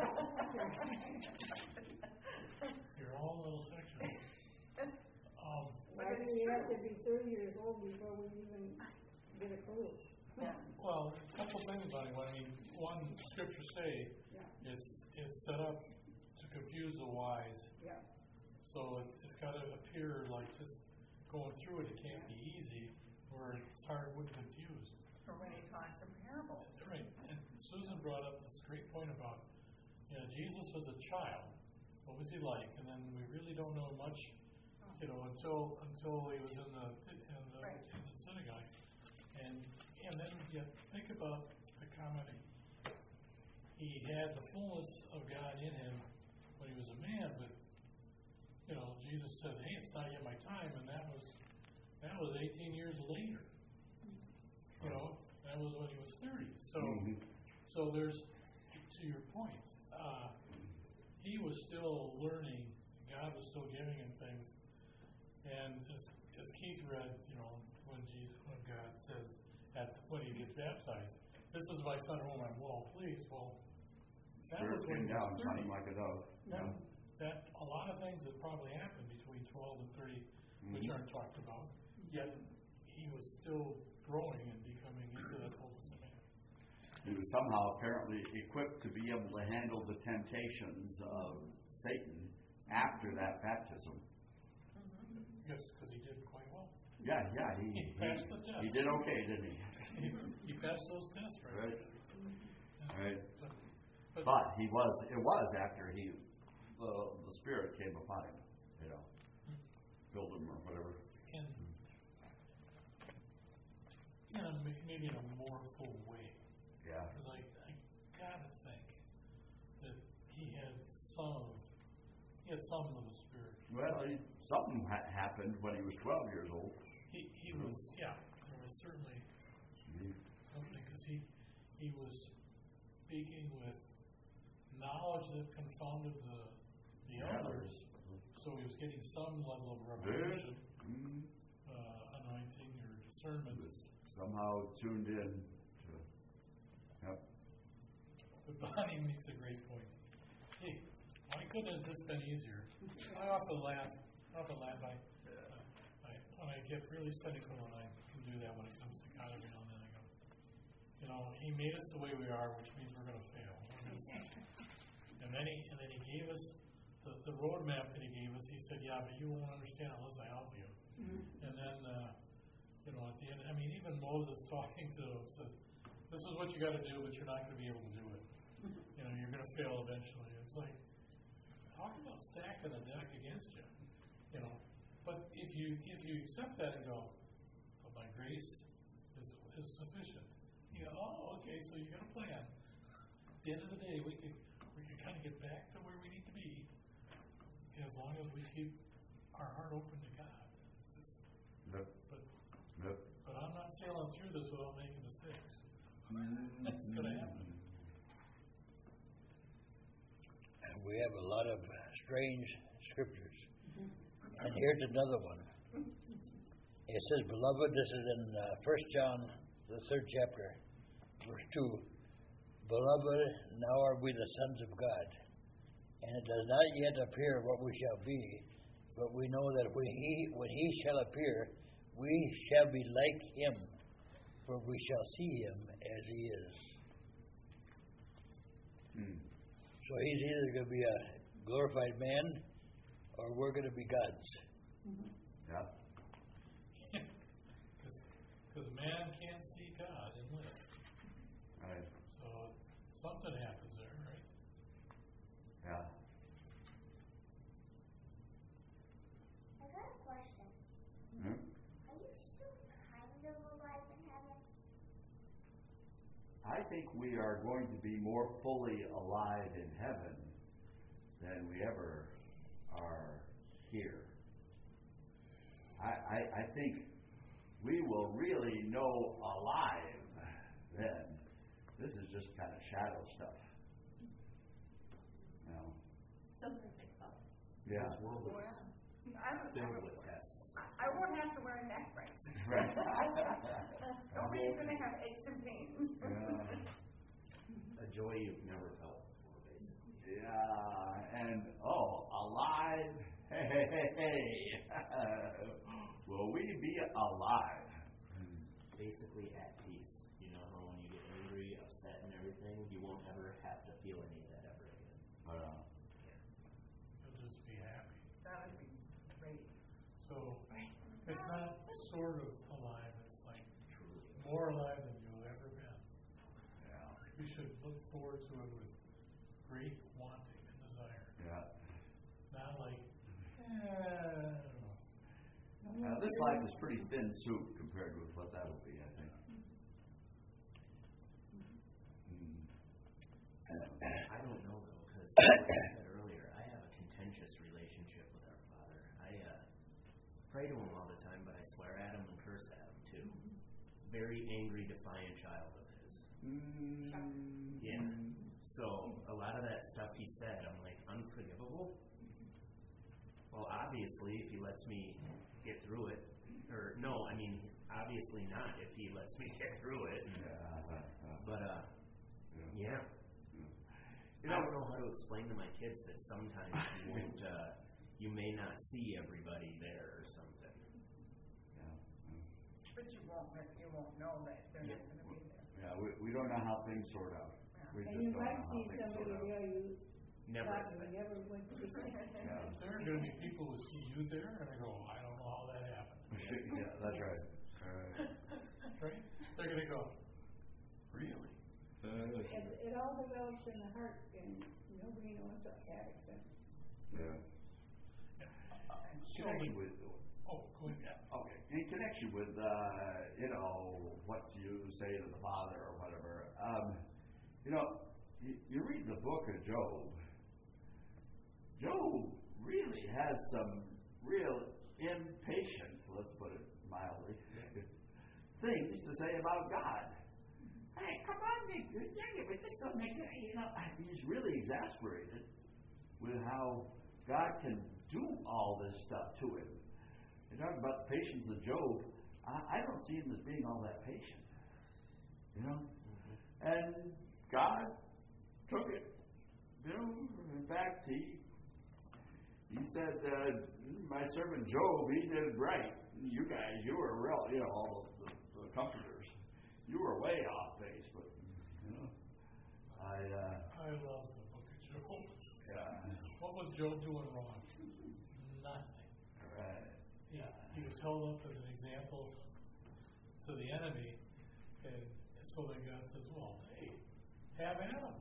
Speaker 1: Your own little section. Um,
Speaker 7: Why do we have to be thirty years old before we even get a clue?
Speaker 3: Yeah.
Speaker 1: well, a couple things on it. I mean, one, scripture say
Speaker 7: Yeah,
Speaker 1: it's, it's set up to confuse the wise.
Speaker 7: yeah.
Speaker 1: So it's, it's got to appear like just going through it, it can't be easy, or it's hard and confused.
Speaker 3: For when he talks in parables.
Speaker 1: That's right. And Susan brought up this great point about, you know, Jesus was a child. What was he like? And then we really don't know much, you know, until until he was in the in the,
Speaker 3: Right.
Speaker 1: in the synagogue. And and then you think about the comedy. He had the fullness of God in him when he was a man, but you know, Jesus said, "Hey, it's not yet my time," and that was that was eighteen years later. You know, that was when he was thirty. So,
Speaker 2: Mhm.
Speaker 1: so there's, to your point, uh, he was still learning. God was still giving him things. And as, as Keith read, you know, when Jesus, when God says, at when he gets baptized, "This is my son whom I'm well pleased." Well, that
Speaker 2: Spirit
Speaker 1: was when
Speaker 2: came
Speaker 1: he was
Speaker 2: down,
Speaker 1: thirty.
Speaker 2: honey like a dove.
Speaker 1: That,
Speaker 2: Yeah.
Speaker 1: that a lot of things that probably happened between twelve and thirty, which
Speaker 2: Mhm.
Speaker 1: aren't talked about. Yet he was still growing and becoming into that fullness of man.
Speaker 2: He was somehow apparently equipped to be able to handle the temptations of Satan after that baptism.
Speaker 1: Yes, because he did quite well.
Speaker 2: Yeah, yeah, he,
Speaker 1: He passed the test.
Speaker 2: he, he did okay, didn't he?
Speaker 1: He, he passed those tests, right?
Speaker 2: Right.
Speaker 1: Yes.
Speaker 2: Right.
Speaker 1: But, but,
Speaker 2: But he was, it was after he, the, the Spirit came upon him, you know, filled him or whatever.
Speaker 1: in, in a, ma- maybe in a more full way.
Speaker 2: Yeah.
Speaker 1: Because I, I gotta think that he had some, he had some of the Spirit.
Speaker 2: Well, he, something ha- happened when he was twelve years old.
Speaker 1: He, he was, yeah, there was certainly
Speaker 2: Mm-hmm.
Speaker 1: something, because he, he was speaking with knowledge that confounded the, the
Speaker 2: Yeah.
Speaker 1: others, so he was getting some level of
Speaker 2: Good.
Speaker 1: revelation,
Speaker 2: Mm-hmm.
Speaker 1: uh, anointing or
Speaker 2: He
Speaker 1: discernment.
Speaker 2: was somehow tuned in to. Yep.
Speaker 1: But Bonnie makes a great point. Hey, why couldn't this been easier? I often laugh, I often laugh, I, I, when I get really cynical, and I can do that when it comes to God every now and then, I go, you know, he made us the way we are, which means we're going to fail. We're going to suck. And then he, and then he gave us the, the roadmap that he gave us. He said, yeah, but you won't understand unless I help you. Mm-hmm. And then, uh, you know, at the end, I mean, even Moses talking to him said, this is what you got to do, but you're not going to be able to do it. You know, you're going to fail eventually. It's like, talk about stacking the deck against you. You know, but if you if you accept that and go, well, my grace is is sufficient. You go, oh, okay, so you got a plan. At the end of the day, we can we can kind of get back to where we need to be, as long as we keep our heart open to God. It's just,
Speaker 2: Yep.
Speaker 1: but
Speaker 2: Yep.
Speaker 1: but I'm not sailing through this without making mistakes. That's going to happen.
Speaker 6: And we have a lot of strange scriptures. And here's another one. It says, beloved, this is in uh, First John, the third chapter, verse two. Beloved, now are we the sons of God, and it does not yet appear what we shall be, but we know that when he, when he shall appear, we shall be like him, for we shall see him as he is.
Speaker 2: Mm.
Speaker 6: So he's either going to be a glorified man, or we're going to be gods.
Speaker 2: Yeah.
Speaker 1: Because man can't see God and live.
Speaker 2: Right.
Speaker 1: So something happens there, right?
Speaker 2: Yeah.
Speaker 8: I got a question.
Speaker 2: Hmm?
Speaker 8: Are you still kind of alive in heaven?
Speaker 2: I think we are going to be more fully alive in heaven than we ever are here. I, I, I think we will really know alive then. This is just kind of shadow stuff. You know?
Speaker 4: Something to think about.
Speaker 2: Yeah.
Speaker 5: This world is
Speaker 3: I'm,
Speaker 5: filled with tests.
Speaker 3: I won't have to wear a neck brace.
Speaker 2: Right.
Speaker 3: Nobody's going to have aches and pains.
Speaker 2: Yeah.
Speaker 5: A joy you've never felt before, basically.
Speaker 2: Yeah, and oh, alive. Hey, hey, hey, hey. Will we be alive?
Speaker 5: Basically at peace. You know how when you get angry, upset, and everything, you won't ever have to feel any of that ever again.
Speaker 2: Uh,
Speaker 1: You'll just be happy.
Speaker 3: That would be great.
Speaker 1: So it's not sort of alive, it's like
Speaker 5: Truly.
Speaker 1: more alive than you've ever been.
Speaker 2: yeah,
Speaker 1: You should look forward to it with great wanting and desire.
Speaker 2: yeah.
Speaker 1: Not like, eh, I don't know.
Speaker 2: Uh, this life is pretty thin soup compared with what that will be, I think. Mm.
Speaker 5: I don't know though, because like I said earlier, I have a contentious relationship with our Father. I uh, pray to Him all the time, but I swear at Him and curse at Him too. Very angry, defiant child of His.
Speaker 2: Mm.
Speaker 5: Yeah. So a lot of that stuff He said, I'm like, unforgivable. Well, obviously, if He lets me get through it, or no, I mean, obviously not if He lets me get through it.
Speaker 2: Yeah, uh, uh,
Speaker 5: But uh,
Speaker 2: yeah.
Speaker 5: yeah.
Speaker 2: You
Speaker 5: I
Speaker 2: know,
Speaker 5: don't know how to explain to my kids that sometimes you won't, uh, you may not see everybody there or something.
Speaker 2: yeah,
Speaker 3: But you won't, you won't know that they're
Speaker 5: Yeah.
Speaker 3: not going to be there.
Speaker 2: yeah, we, we don't know how things sort out. We
Speaker 7: And
Speaker 2: just
Speaker 7: you
Speaker 2: don't
Speaker 7: might
Speaker 2: know how
Speaker 7: see
Speaker 2: things sort
Speaker 7: somebody
Speaker 2: out.
Speaker 7: there you
Speaker 5: Never
Speaker 7: thought you
Speaker 5: expect.
Speaker 7: never went to see.
Speaker 2: Yeah.
Speaker 1: There are going to be people who see you there, and I go, I don't know how that happened.
Speaker 2: Yeah, that's right. Right.
Speaker 1: Right? They're going to go, really?
Speaker 7: It, it all develops in the heart, and nobody knows that except
Speaker 2: Yeah.
Speaker 1: So,
Speaker 2: Checking with
Speaker 1: Oh, go ahead.
Speaker 2: Yeah, okay. In connection with, uh, you know, what you say to the Father or whatever, um, you know, you, you read the book of Job. Job really has some real impatient, let's put it mildly, things to say about God. Hey, come on, Nick, but this don't make sense. You know, he's really exasperated with how God can do all this stuff to him. You talk about the patience of Job. I, I don't see him as being all that patient. You know? Mm-hmm. And God took it. You know, in fact, he he said, uh, my servant Job, he did right. You guys, you were real, you know, all the, the, the comforters. You were way off base, but, you know, I... Uh,
Speaker 1: I love the book of Job.
Speaker 2: Yeah.
Speaker 1: What was Job doing wrong? Nothing.
Speaker 2: Right.
Speaker 1: He, he was held up as an example to the enemy, and, and so then God says, well, hey, have at him.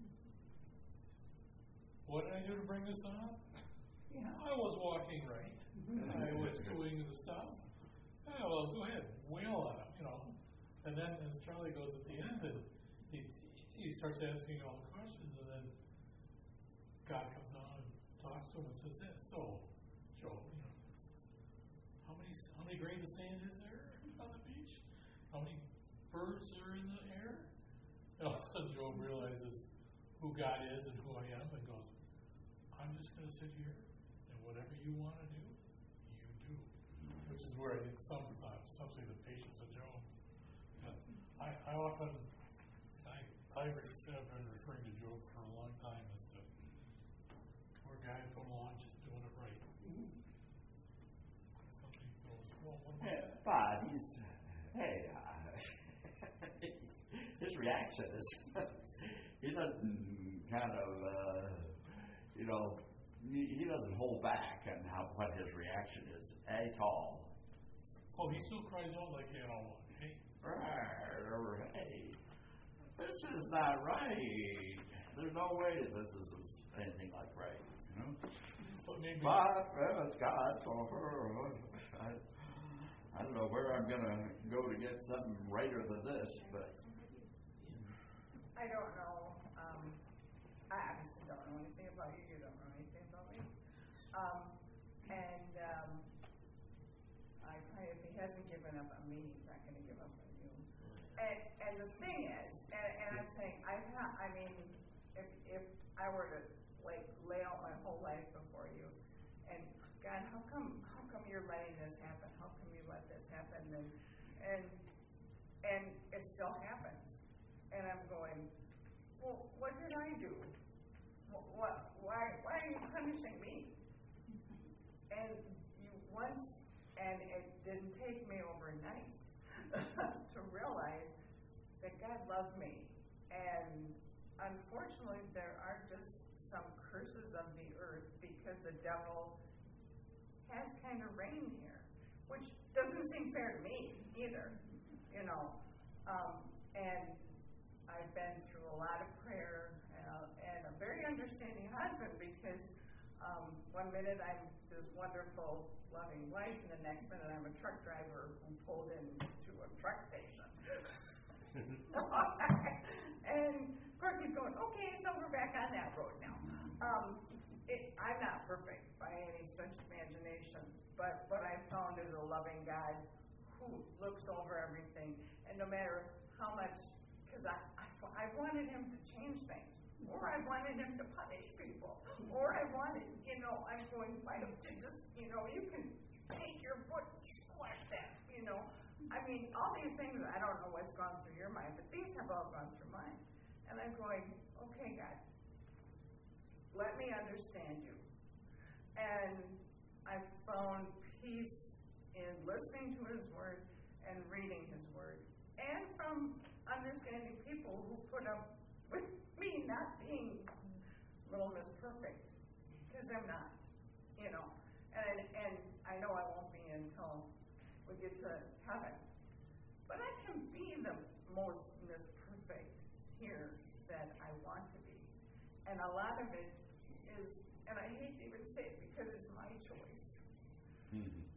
Speaker 1: What did I do to bring this on? Yeah. I was walking right. I was doing the stuff. Yeah, well, go ahead, wail at him, you know. And then as Charlie goes at the end, and he, he starts asking all the questions, and then God comes on and talks to him and says, "This, so, Job, you know, how many how many grains of sand is there on the beach? How many birds are in the air?" And all of a sudden, Job realizes who God is and who I am, and goes, "I'm just going to sit here, and whatever you want to do, you do." Which is where I think sometimes, some say the patience of Job. But I, I often, I, I have been referring to Job for a long time as to poor guy going along just doing it right. Somebody goes, well, what about
Speaker 2: Hey,
Speaker 1: that?
Speaker 2: Bob, he's, hey, uh, his reaction is, he doesn't kind of, uh, you know, he, he doesn't hold back on how what his reaction is at all.
Speaker 1: Oh, he still cries out like, you know, hey.
Speaker 2: Right, hey, this is not right. There's no way this is anything like right, you know?
Speaker 1: But maybe.
Speaker 2: But, well, it's God, so I, I don't know where I'm going to go to get something righter than this, but.
Speaker 3: I don't know. Um, I obviously don't know anything about you. You don't know anything about me. Um, and um, I tell you, if he hasn't given up on me, he's not going to give up on you. And and the thing is, and, and I'm saying, I ha- I mean, if if I were to like lay out my whole life before you, and God, how come how come you're letting this happen? How come you let this happen? And and and it still happens. And I'm going, well, what did I do? What, what why why are you punishing me? And you once, and it didn't take me overnight to realize that God loved me. And unfortunately, there are just some curses of the earth because the devil has kind of reigned here, which doesn't seem fair to me either, you know. Um, and I've been through a lot of prayer uh, and a very understanding husband because um, one minute I'm this wonderful, loving wife, and the next minute I'm a truck driver who pulled into a truck station. And Corky's going, okay, so we're back on that road now. Um, it, I'm not perfect by any stretch of imagination, but what I found is a loving God who looks over everything, and no matter how much, because I, I, I wanted him to change things, or I wanted him to punish people, or I wanted, you know, I'm going, why don't you just, you know, you can take your foot like that, you know. I mean, all these things, I don't know what's gone through your mind, but these have all gone through mine. And I'm going, okay, God, let me understand you. And I found peace in listening to his word and reading his word, and from understanding people who put up with me not being little Miss Perfect, because I'm not, you know. And and I know I won't be until we get to heaven. But I can be the most Miss Perfect here that I want to be. And a lot of it is, and I hate to even say it because it's my choice.
Speaker 2: Mm-hmm.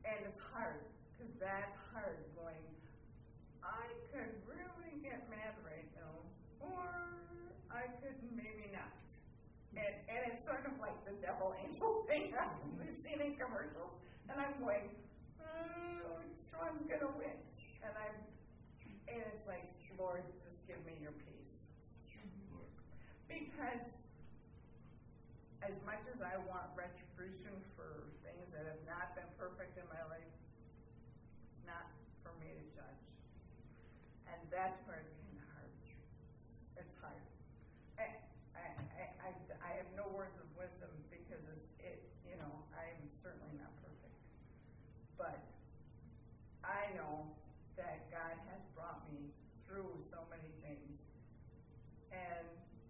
Speaker 3: and it's hard, because that's hard going, I could really get mad right now, or I could maybe not. And, and it's sort of like the devil angel thing we've seen in commercials, and I'm going, oh, which one's going to win? And I'm, and it's like, Lord, just give me your peace. Because as much as I want retribution for things that have not been perfect in my life, it's not for me to judge. And that's where it's kind of hard. It's hard. I, I, I, I have no words of wisdom because it's, it, you know, I am certainly not perfect. But I know that God has brought me through so many things. And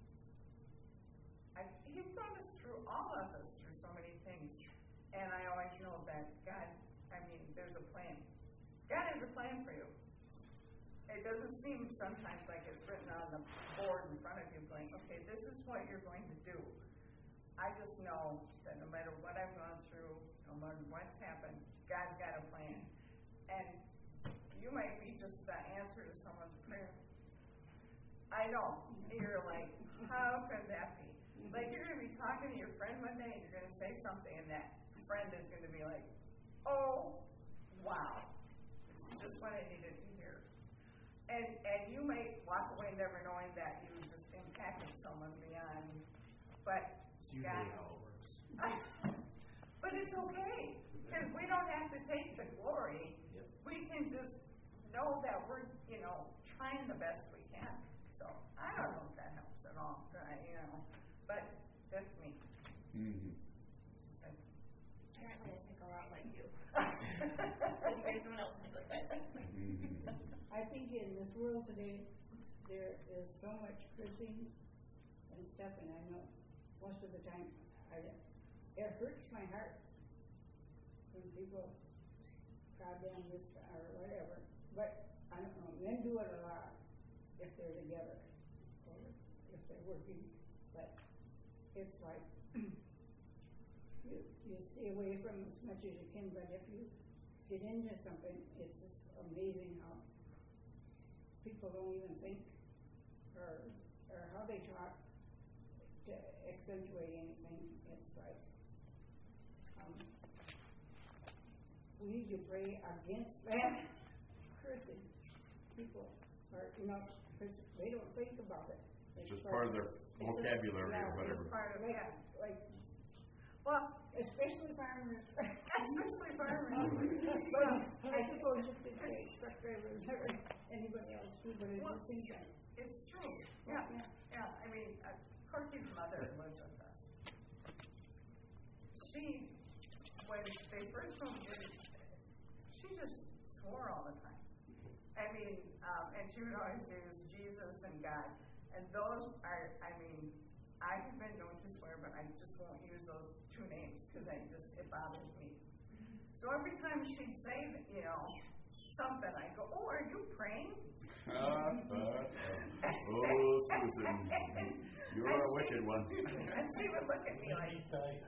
Speaker 3: I, He's brought us through, all of us, through so many things. And I always know that God, I mean, there's a plan. God has a plan for you. It doesn't seem sometimes like it's written on the board in front of you going, okay, this is what you're going to do. I just know that no matter what I've gone through, no matter what's happened, God's got a plan. And you might be just the answer to someone's prayer. I know. You're like, how could that be? Like, you're going to be talking to your friend one day, and you're going to say something, and that friend is going to be like, oh, wow. It's just what I needed to hear. And and you might walk away never knowing that you just impacted someone beyond. But
Speaker 5: It's usually
Speaker 3: God,
Speaker 5: how it works.
Speaker 3: but it's okay, because we don't have to take the glory.
Speaker 5: Yep.
Speaker 3: We can just know that we're, you know, trying the best we can. So I don't know if that helps at all, I, you know, but that's me.
Speaker 2: Mm-hmm.
Speaker 3: But,
Speaker 4: Apparently I think a lot like you. But you guys don't else think like that.
Speaker 2: Mm-hmm.
Speaker 7: I think in this world today, there is so much cursing and stuff, and I know most of the time, I, it hurts my heart when people crowd down this or whatever. But I don't know, men do it a lot if they're together or if they're working. But it's like you you stay away from as much as you can. But if you get into something, it's just amazing how people don't even think or or how they talk to accentuate anything. It's like um, we need to pray against that cursing people, or you know, because they don't think about it.
Speaker 2: It's just part of their vocabulary
Speaker 7: yeah,
Speaker 2: or whatever.
Speaker 3: it's part of,
Speaker 7: Like,
Speaker 3: yeah.
Speaker 7: like
Speaker 3: Well,
Speaker 7: especially farmers.
Speaker 3: especially farmers.
Speaker 7: Well, I suppose you could say truck drivers or anybody else too, but it
Speaker 3: Well,
Speaker 7: just seems like
Speaker 3: It's true. Yeah, yeah. I mean, uh, Corky's mother lives with us. She, when they first moved in, she just swore all the time. I mean, um, and she would always use Jesus and God. And those are, I mean, I have been known to swear, but I just won't use those two names because I just, it bothers me. So every time she'd say, you know, something, I go, oh, are you praying?
Speaker 2: Uh, uh, uh. Oh, Susan, you're a wicked one.
Speaker 3: And she would look at me like,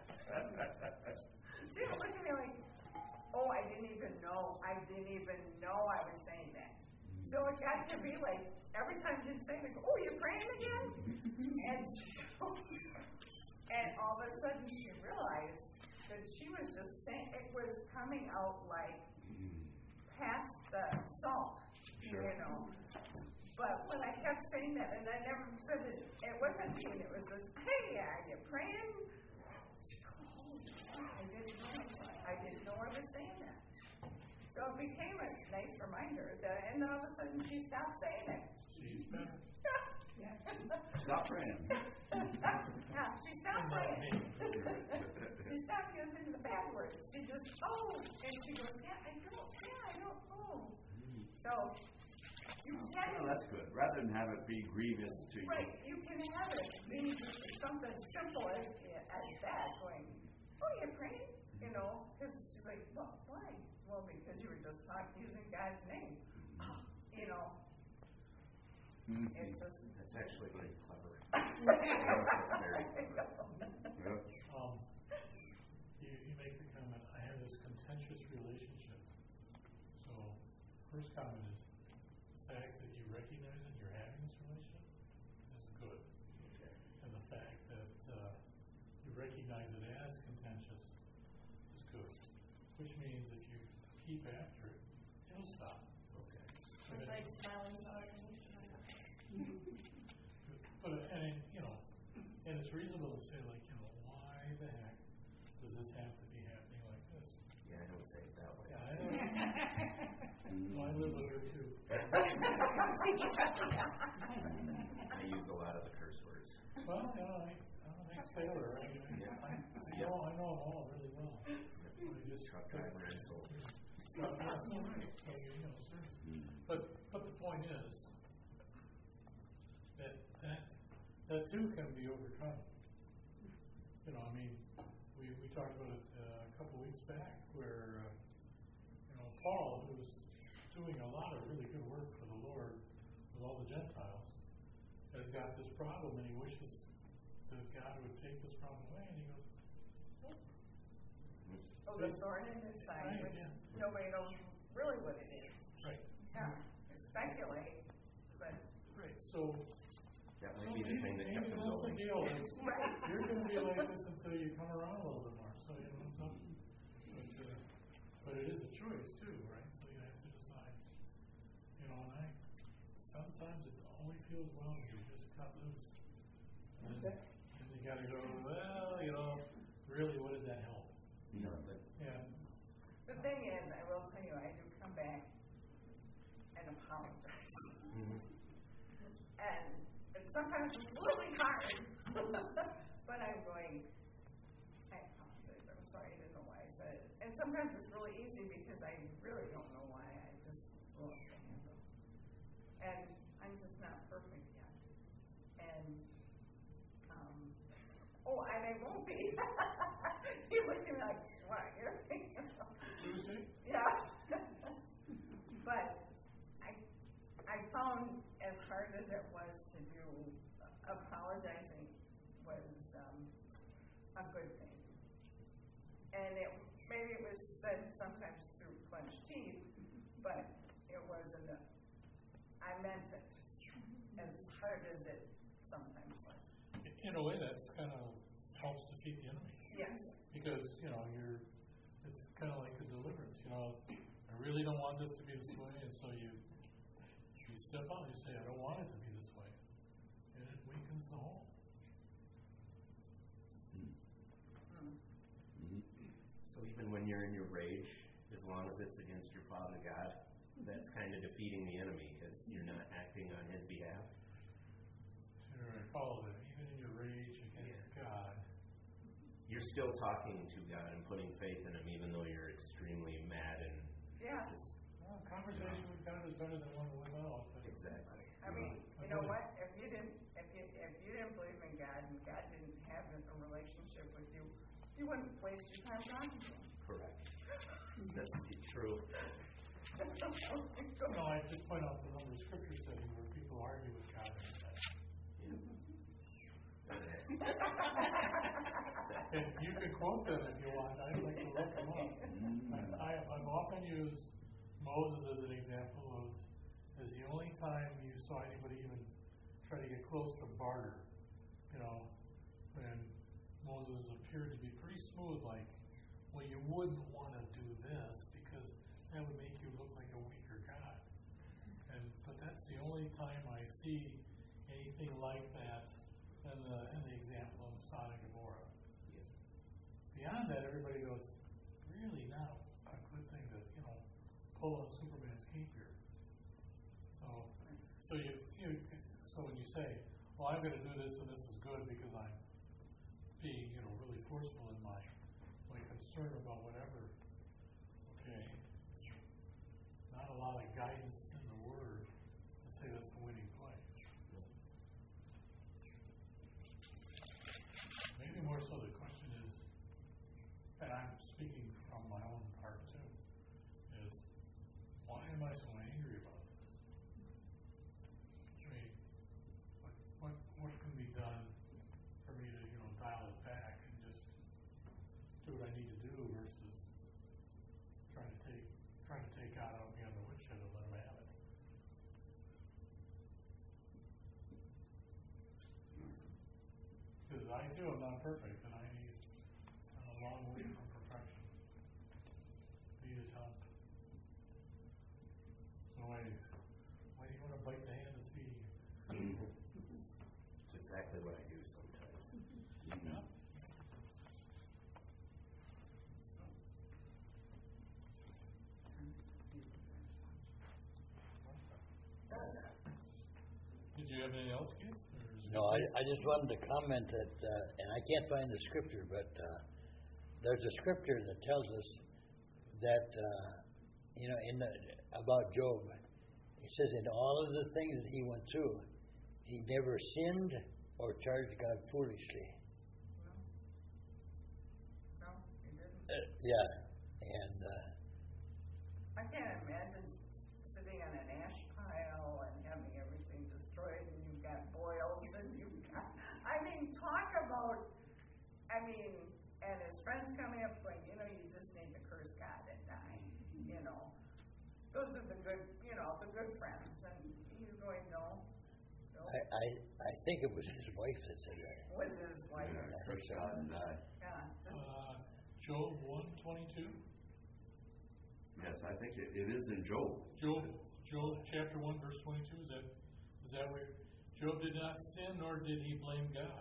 Speaker 3: she would look at me like, oh, I didn't even know. I didn't even know I was saying that. So it got to be like, every time she'd say it, oh, you're praying again? and, and all of a sudden she realized that she was just saying, it was coming out like past the salt,
Speaker 2: Sure.
Speaker 3: you know. But when I kept saying that, and I never said it, it wasn't mean, it was just, hey, are you praying? She goes, oh, yeah, I didn't know. I didn't know I was saying that. So it became a nice reminder that, and then all of a sudden she stopped saying it.
Speaker 1: She's better.
Speaker 3: Yeah.
Speaker 2: Stop praying.
Speaker 3: Yeah, she stopped praying. She stopped using the bad words. She just, oh, and she goes, yeah, I don't, yeah, I don't, oh. So, you can.
Speaker 2: Well, that's good. Rather than have it be grievous to you.
Speaker 3: Right, you can have it be something simple as, as that, going, oh, you're praying? You know, because she's like, well, why? Well, because you were just talking, using God's name. You know,
Speaker 2: Mm-hmm.
Speaker 3: it's just.
Speaker 5: That's actually pretty clever.
Speaker 2: Very clever. Yeah.
Speaker 1: Um, you, you make the comment, I have this contentious relationship first comment is the fact that you recognize that you're having this relationship is good.
Speaker 5: Okay.
Speaker 1: And the fact that uh, you recognize it as contentious is good. Which means if you keep after it, it'll stop.
Speaker 5: Okay.
Speaker 1: And
Speaker 4: It's
Speaker 1: it-
Speaker 4: like smiling hard.
Speaker 1: But, uh, and, you know, and it's reasonable to say, like, you know, why the heck does this have to be happening like this?
Speaker 5: Yeah, I don't say it that way.
Speaker 1: Yeah, I know. Well, I live with her too.
Speaker 5: I use a lot of the curse words.
Speaker 1: Well, you know, I, I'm an ex-sailor. I, mean,
Speaker 5: Yeah.
Speaker 1: I, I, know, I know them all really well. I just
Speaker 5: Truck driver and soldier.
Speaker 1: So, that's all right. So, you know, seriously. But, but the point is that that that too can be overcome. You know, I mean, we, we talked about it uh, a couple weeks back, where uh, you know Paul, who was doing a lot of really good work for the Lord with all the Gentiles, has got this problem, and he wishes that God would take this problem away, and he goes,
Speaker 3: Oh, the thorn in his side,
Speaker 1: Right,
Speaker 3: which
Speaker 1: yeah.
Speaker 3: nobody knows really what it is.
Speaker 1: right,
Speaker 3: Yeah, they speculate, but
Speaker 1: right. So
Speaker 5: That
Speaker 1: So
Speaker 5: might be the
Speaker 1: maybe,
Speaker 5: thing that
Speaker 1: maybe
Speaker 5: kept them
Speaker 1: that's the
Speaker 5: going.
Speaker 1: deal. Is you're going to be like this until you come around a little bit more. So you know, it's up, but uh, but it is a choice too, right? So you have to decide. You know, and I sometimes it only feels well when you just cut loose, and,
Speaker 6: Okay.
Speaker 1: and you got to go. Well, you know, really, what did that help?
Speaker 5: No, but
Speaker 1: Yeah.
Speaker 3: the thing is, I will tell you, I do come back and apologize.
Speaker 5: mhm.
Speaker 3: And it's sometimes really hard. But I'm going, I apologize, I'm sorry, I didn't know why I said it. And sometimes it's really easy because I really don't know why. I just blow up the handle. And I'm just not perfect yet. And, um, oh, and I won't be. You look at me like, what, you're
Speaker 1: Tuesday.
Speaker 3: Yeah. But I, I found as hard as it was to do, apologizing was um, a good thing. And it maybe it was said sometimes through clenched teeth, but it wasn't. A, I meant it as hard as it sometimes was.
Speaker 1: In a way, that's kind of helps defeat the enemy.
Speaker 3: Yes.
Speaker 1: Because, you know, you're, it's kind of like a deliverance, you know, I really don't want this to be this way, and so you, you step out and you say, I don't want it to be this way, and it weakens the whole.
Speaker 5: So even when you're in your rage, as long as it's against your Father God, that's kind of defeating the enemy because you're not acting on his behalf.
Speaker 1: So I follow that, even in your rage against God,
Speaker 5: You're still talking to God and putting faith in him even though you're extremely mad and
Speaker 3: Yeah.
Speaker 5: just
Speaker 1: well, conversation with God is better than one without. But
Speaker 5: exactly.
Speaker 3: I mean, you know what? If you didn't, if you if you didn't believe in God and God didn't have a relationship with you, you wouldn't waste your time talking to him.
Speaker 5: Correct. That's true.
Speaker 1: No, I just point out the number of scriptures that where people argue with God and that. And you can quote them if you want. I'd like to look them up. I, I've often used Moses as an example of as the only time you saw anybody even try to get close to barter. You know, when Moses appeared to be pretty smooth, like, well, you wouldn't want to do this because that would make you look like a weaker God. And but that's the only time I see anything like that in the in the example of Sodom and Gomorrah. Beyond that, everybody goes, really not a good thing to, you know, pull on Superman's cape here. So, so you, you, so when you say, well, I'm going to do this and this is good because I'm being, you know, really forceful in my, my concern about whatever. Okay, not a lot of guidance in the Word to say that's the winning play. Maybe more so the question is, and I'm speaking from my own part too, is why am I so angry about this? I mean, what what what can be done for me to, you know, dial it back and just do what I need to do versus trying to take trying to take God out beyond the woodshed and let him I too am not perfect, and I need a long way from perfection. Need his help. So why, why do you want to bite the hand that's feeding you?
Speaker 5: It's exactly what I do sometimes.
Speaker 1: Yeah. Did you have anything else, Keith? Or is
Speaker 6: No, I, I just wanted to comment that, uh, and I can't find the scripture, but uh, there's a scripture that tells us that, uh, you know, in the, about Job, it says in all of the things that he went through, he never sinned or charged God foolishly.
Speaker 3: No. No, he didn't.
Speaker 6: Uh, yeah, and uh,
Speaker 3: I can't imagine sitting on an ash pile and having everything destroyed, and you've got boils, and you've got, I mean, talk about, I mean, and his friends coming up going, you know, you just need to curse God and die, you know. Those are the good, you know, the good friends, and he's going, no. no.
Speaker 6: I, I I think it was his wife that said that.
Speaker 3: Was his wife.
Speaker 2: Yeah, curse God and die.
Speaker 3: Yeah, just,
Speaker 1: Uh, Job one twenty-two.
Speaker 2: Yes, I think it, it is in Job.
Speaker 1: Job, Job chapter one verse twenty-two. Is that is that where Job did not sin nor did he blame God?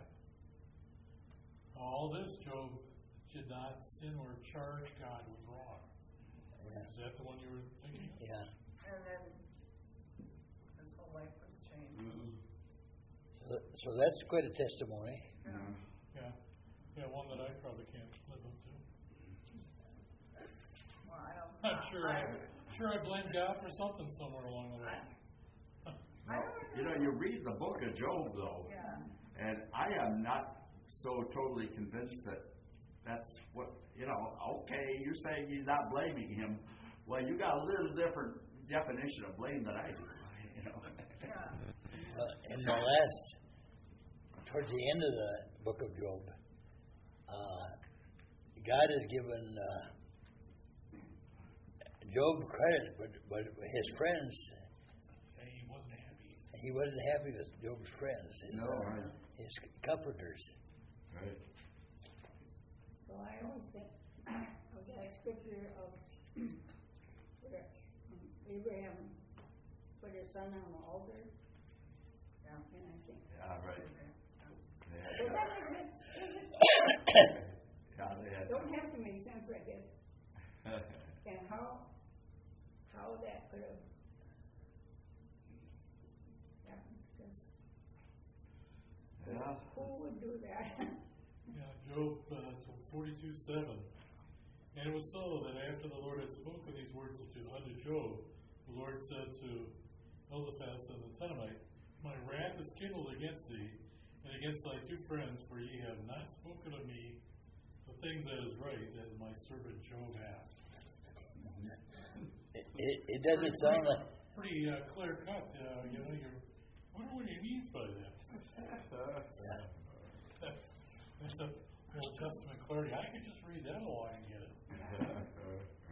Speaker 1: All this Job did not sin or charge God with wrong.
Speaker 6: Yeah.
Speaker 1: Is that the one you were thinking of?
Speaker 6: Yeah.
Speaker 3: and then his whole life was changed.
Speaker 2: Mm-hmm.
Speaker 6: So, so that's quite a testimony.
Speaker 3: Yeah.
Speaker 1: Yeah. Yeah, one that I probably can't live up to.
Speaker 3: Well, I don't.
Speaker 1: I'm sure I sure I blame God for something somewhere along the way.
Speaker 3: I don't
Speaker 2: You know, you read the book of Job, though,
Speaker 3: Yeah.
Speaker 2: and I am not so totally convinced that that's what, you know, okay, you're saying he's not blaming him. Well, you got a little different definition of blame than I do, you know.
Speaker 3: Yeah.
Speaker 6: Uh, in the last, towards the end of the book of Job, uh, God has given uh, Job credit, but but his friends,
Speaker 1: Yeah, he wasn't happy.
Speaker 6: he wasn't happy with Job's friends, his,
Speaker 2: No,
Speaker 6: uh,
Speaker 2: right.
Speaker 6: his comforters.
Speaker 2: Right.
Speaker 7: So I always think, of that scripture of where um, Abraham put his son on the altar,
Speaker 3: Yeah.
Speaker 7: and I think,
Speaker 2: Yeah, right.
Speaker 7: does
Speaker 2: Yeah,
Speaker 7: that make sense?
Speaker 2: yeah, they had
Speaker 7: Don't have to make sense, I guess. And how, how that could have happened, because
Speaker 2: yeah.
Speaker 7: who would do that?
Speaker 1: Yeah, Job uh, forty-two seven. And it was so that after the Lord had spoken these words to, unto Job, the Lord said to Eliphaz and the Temanite, my wrath is kindled against thee, and against thy two friends, for ye have not spoken of me the things that is right, as my servant Job hath.
Speaker 6: It, it, it doesn't sound like
Speaker 1: Pretty uh, clear cut, uh, you know, you're, I wonder what he means by that.
Speaker 6: yeah.
Speaker 1: that that's a Old Testament clarity. I could just read that a line and get it.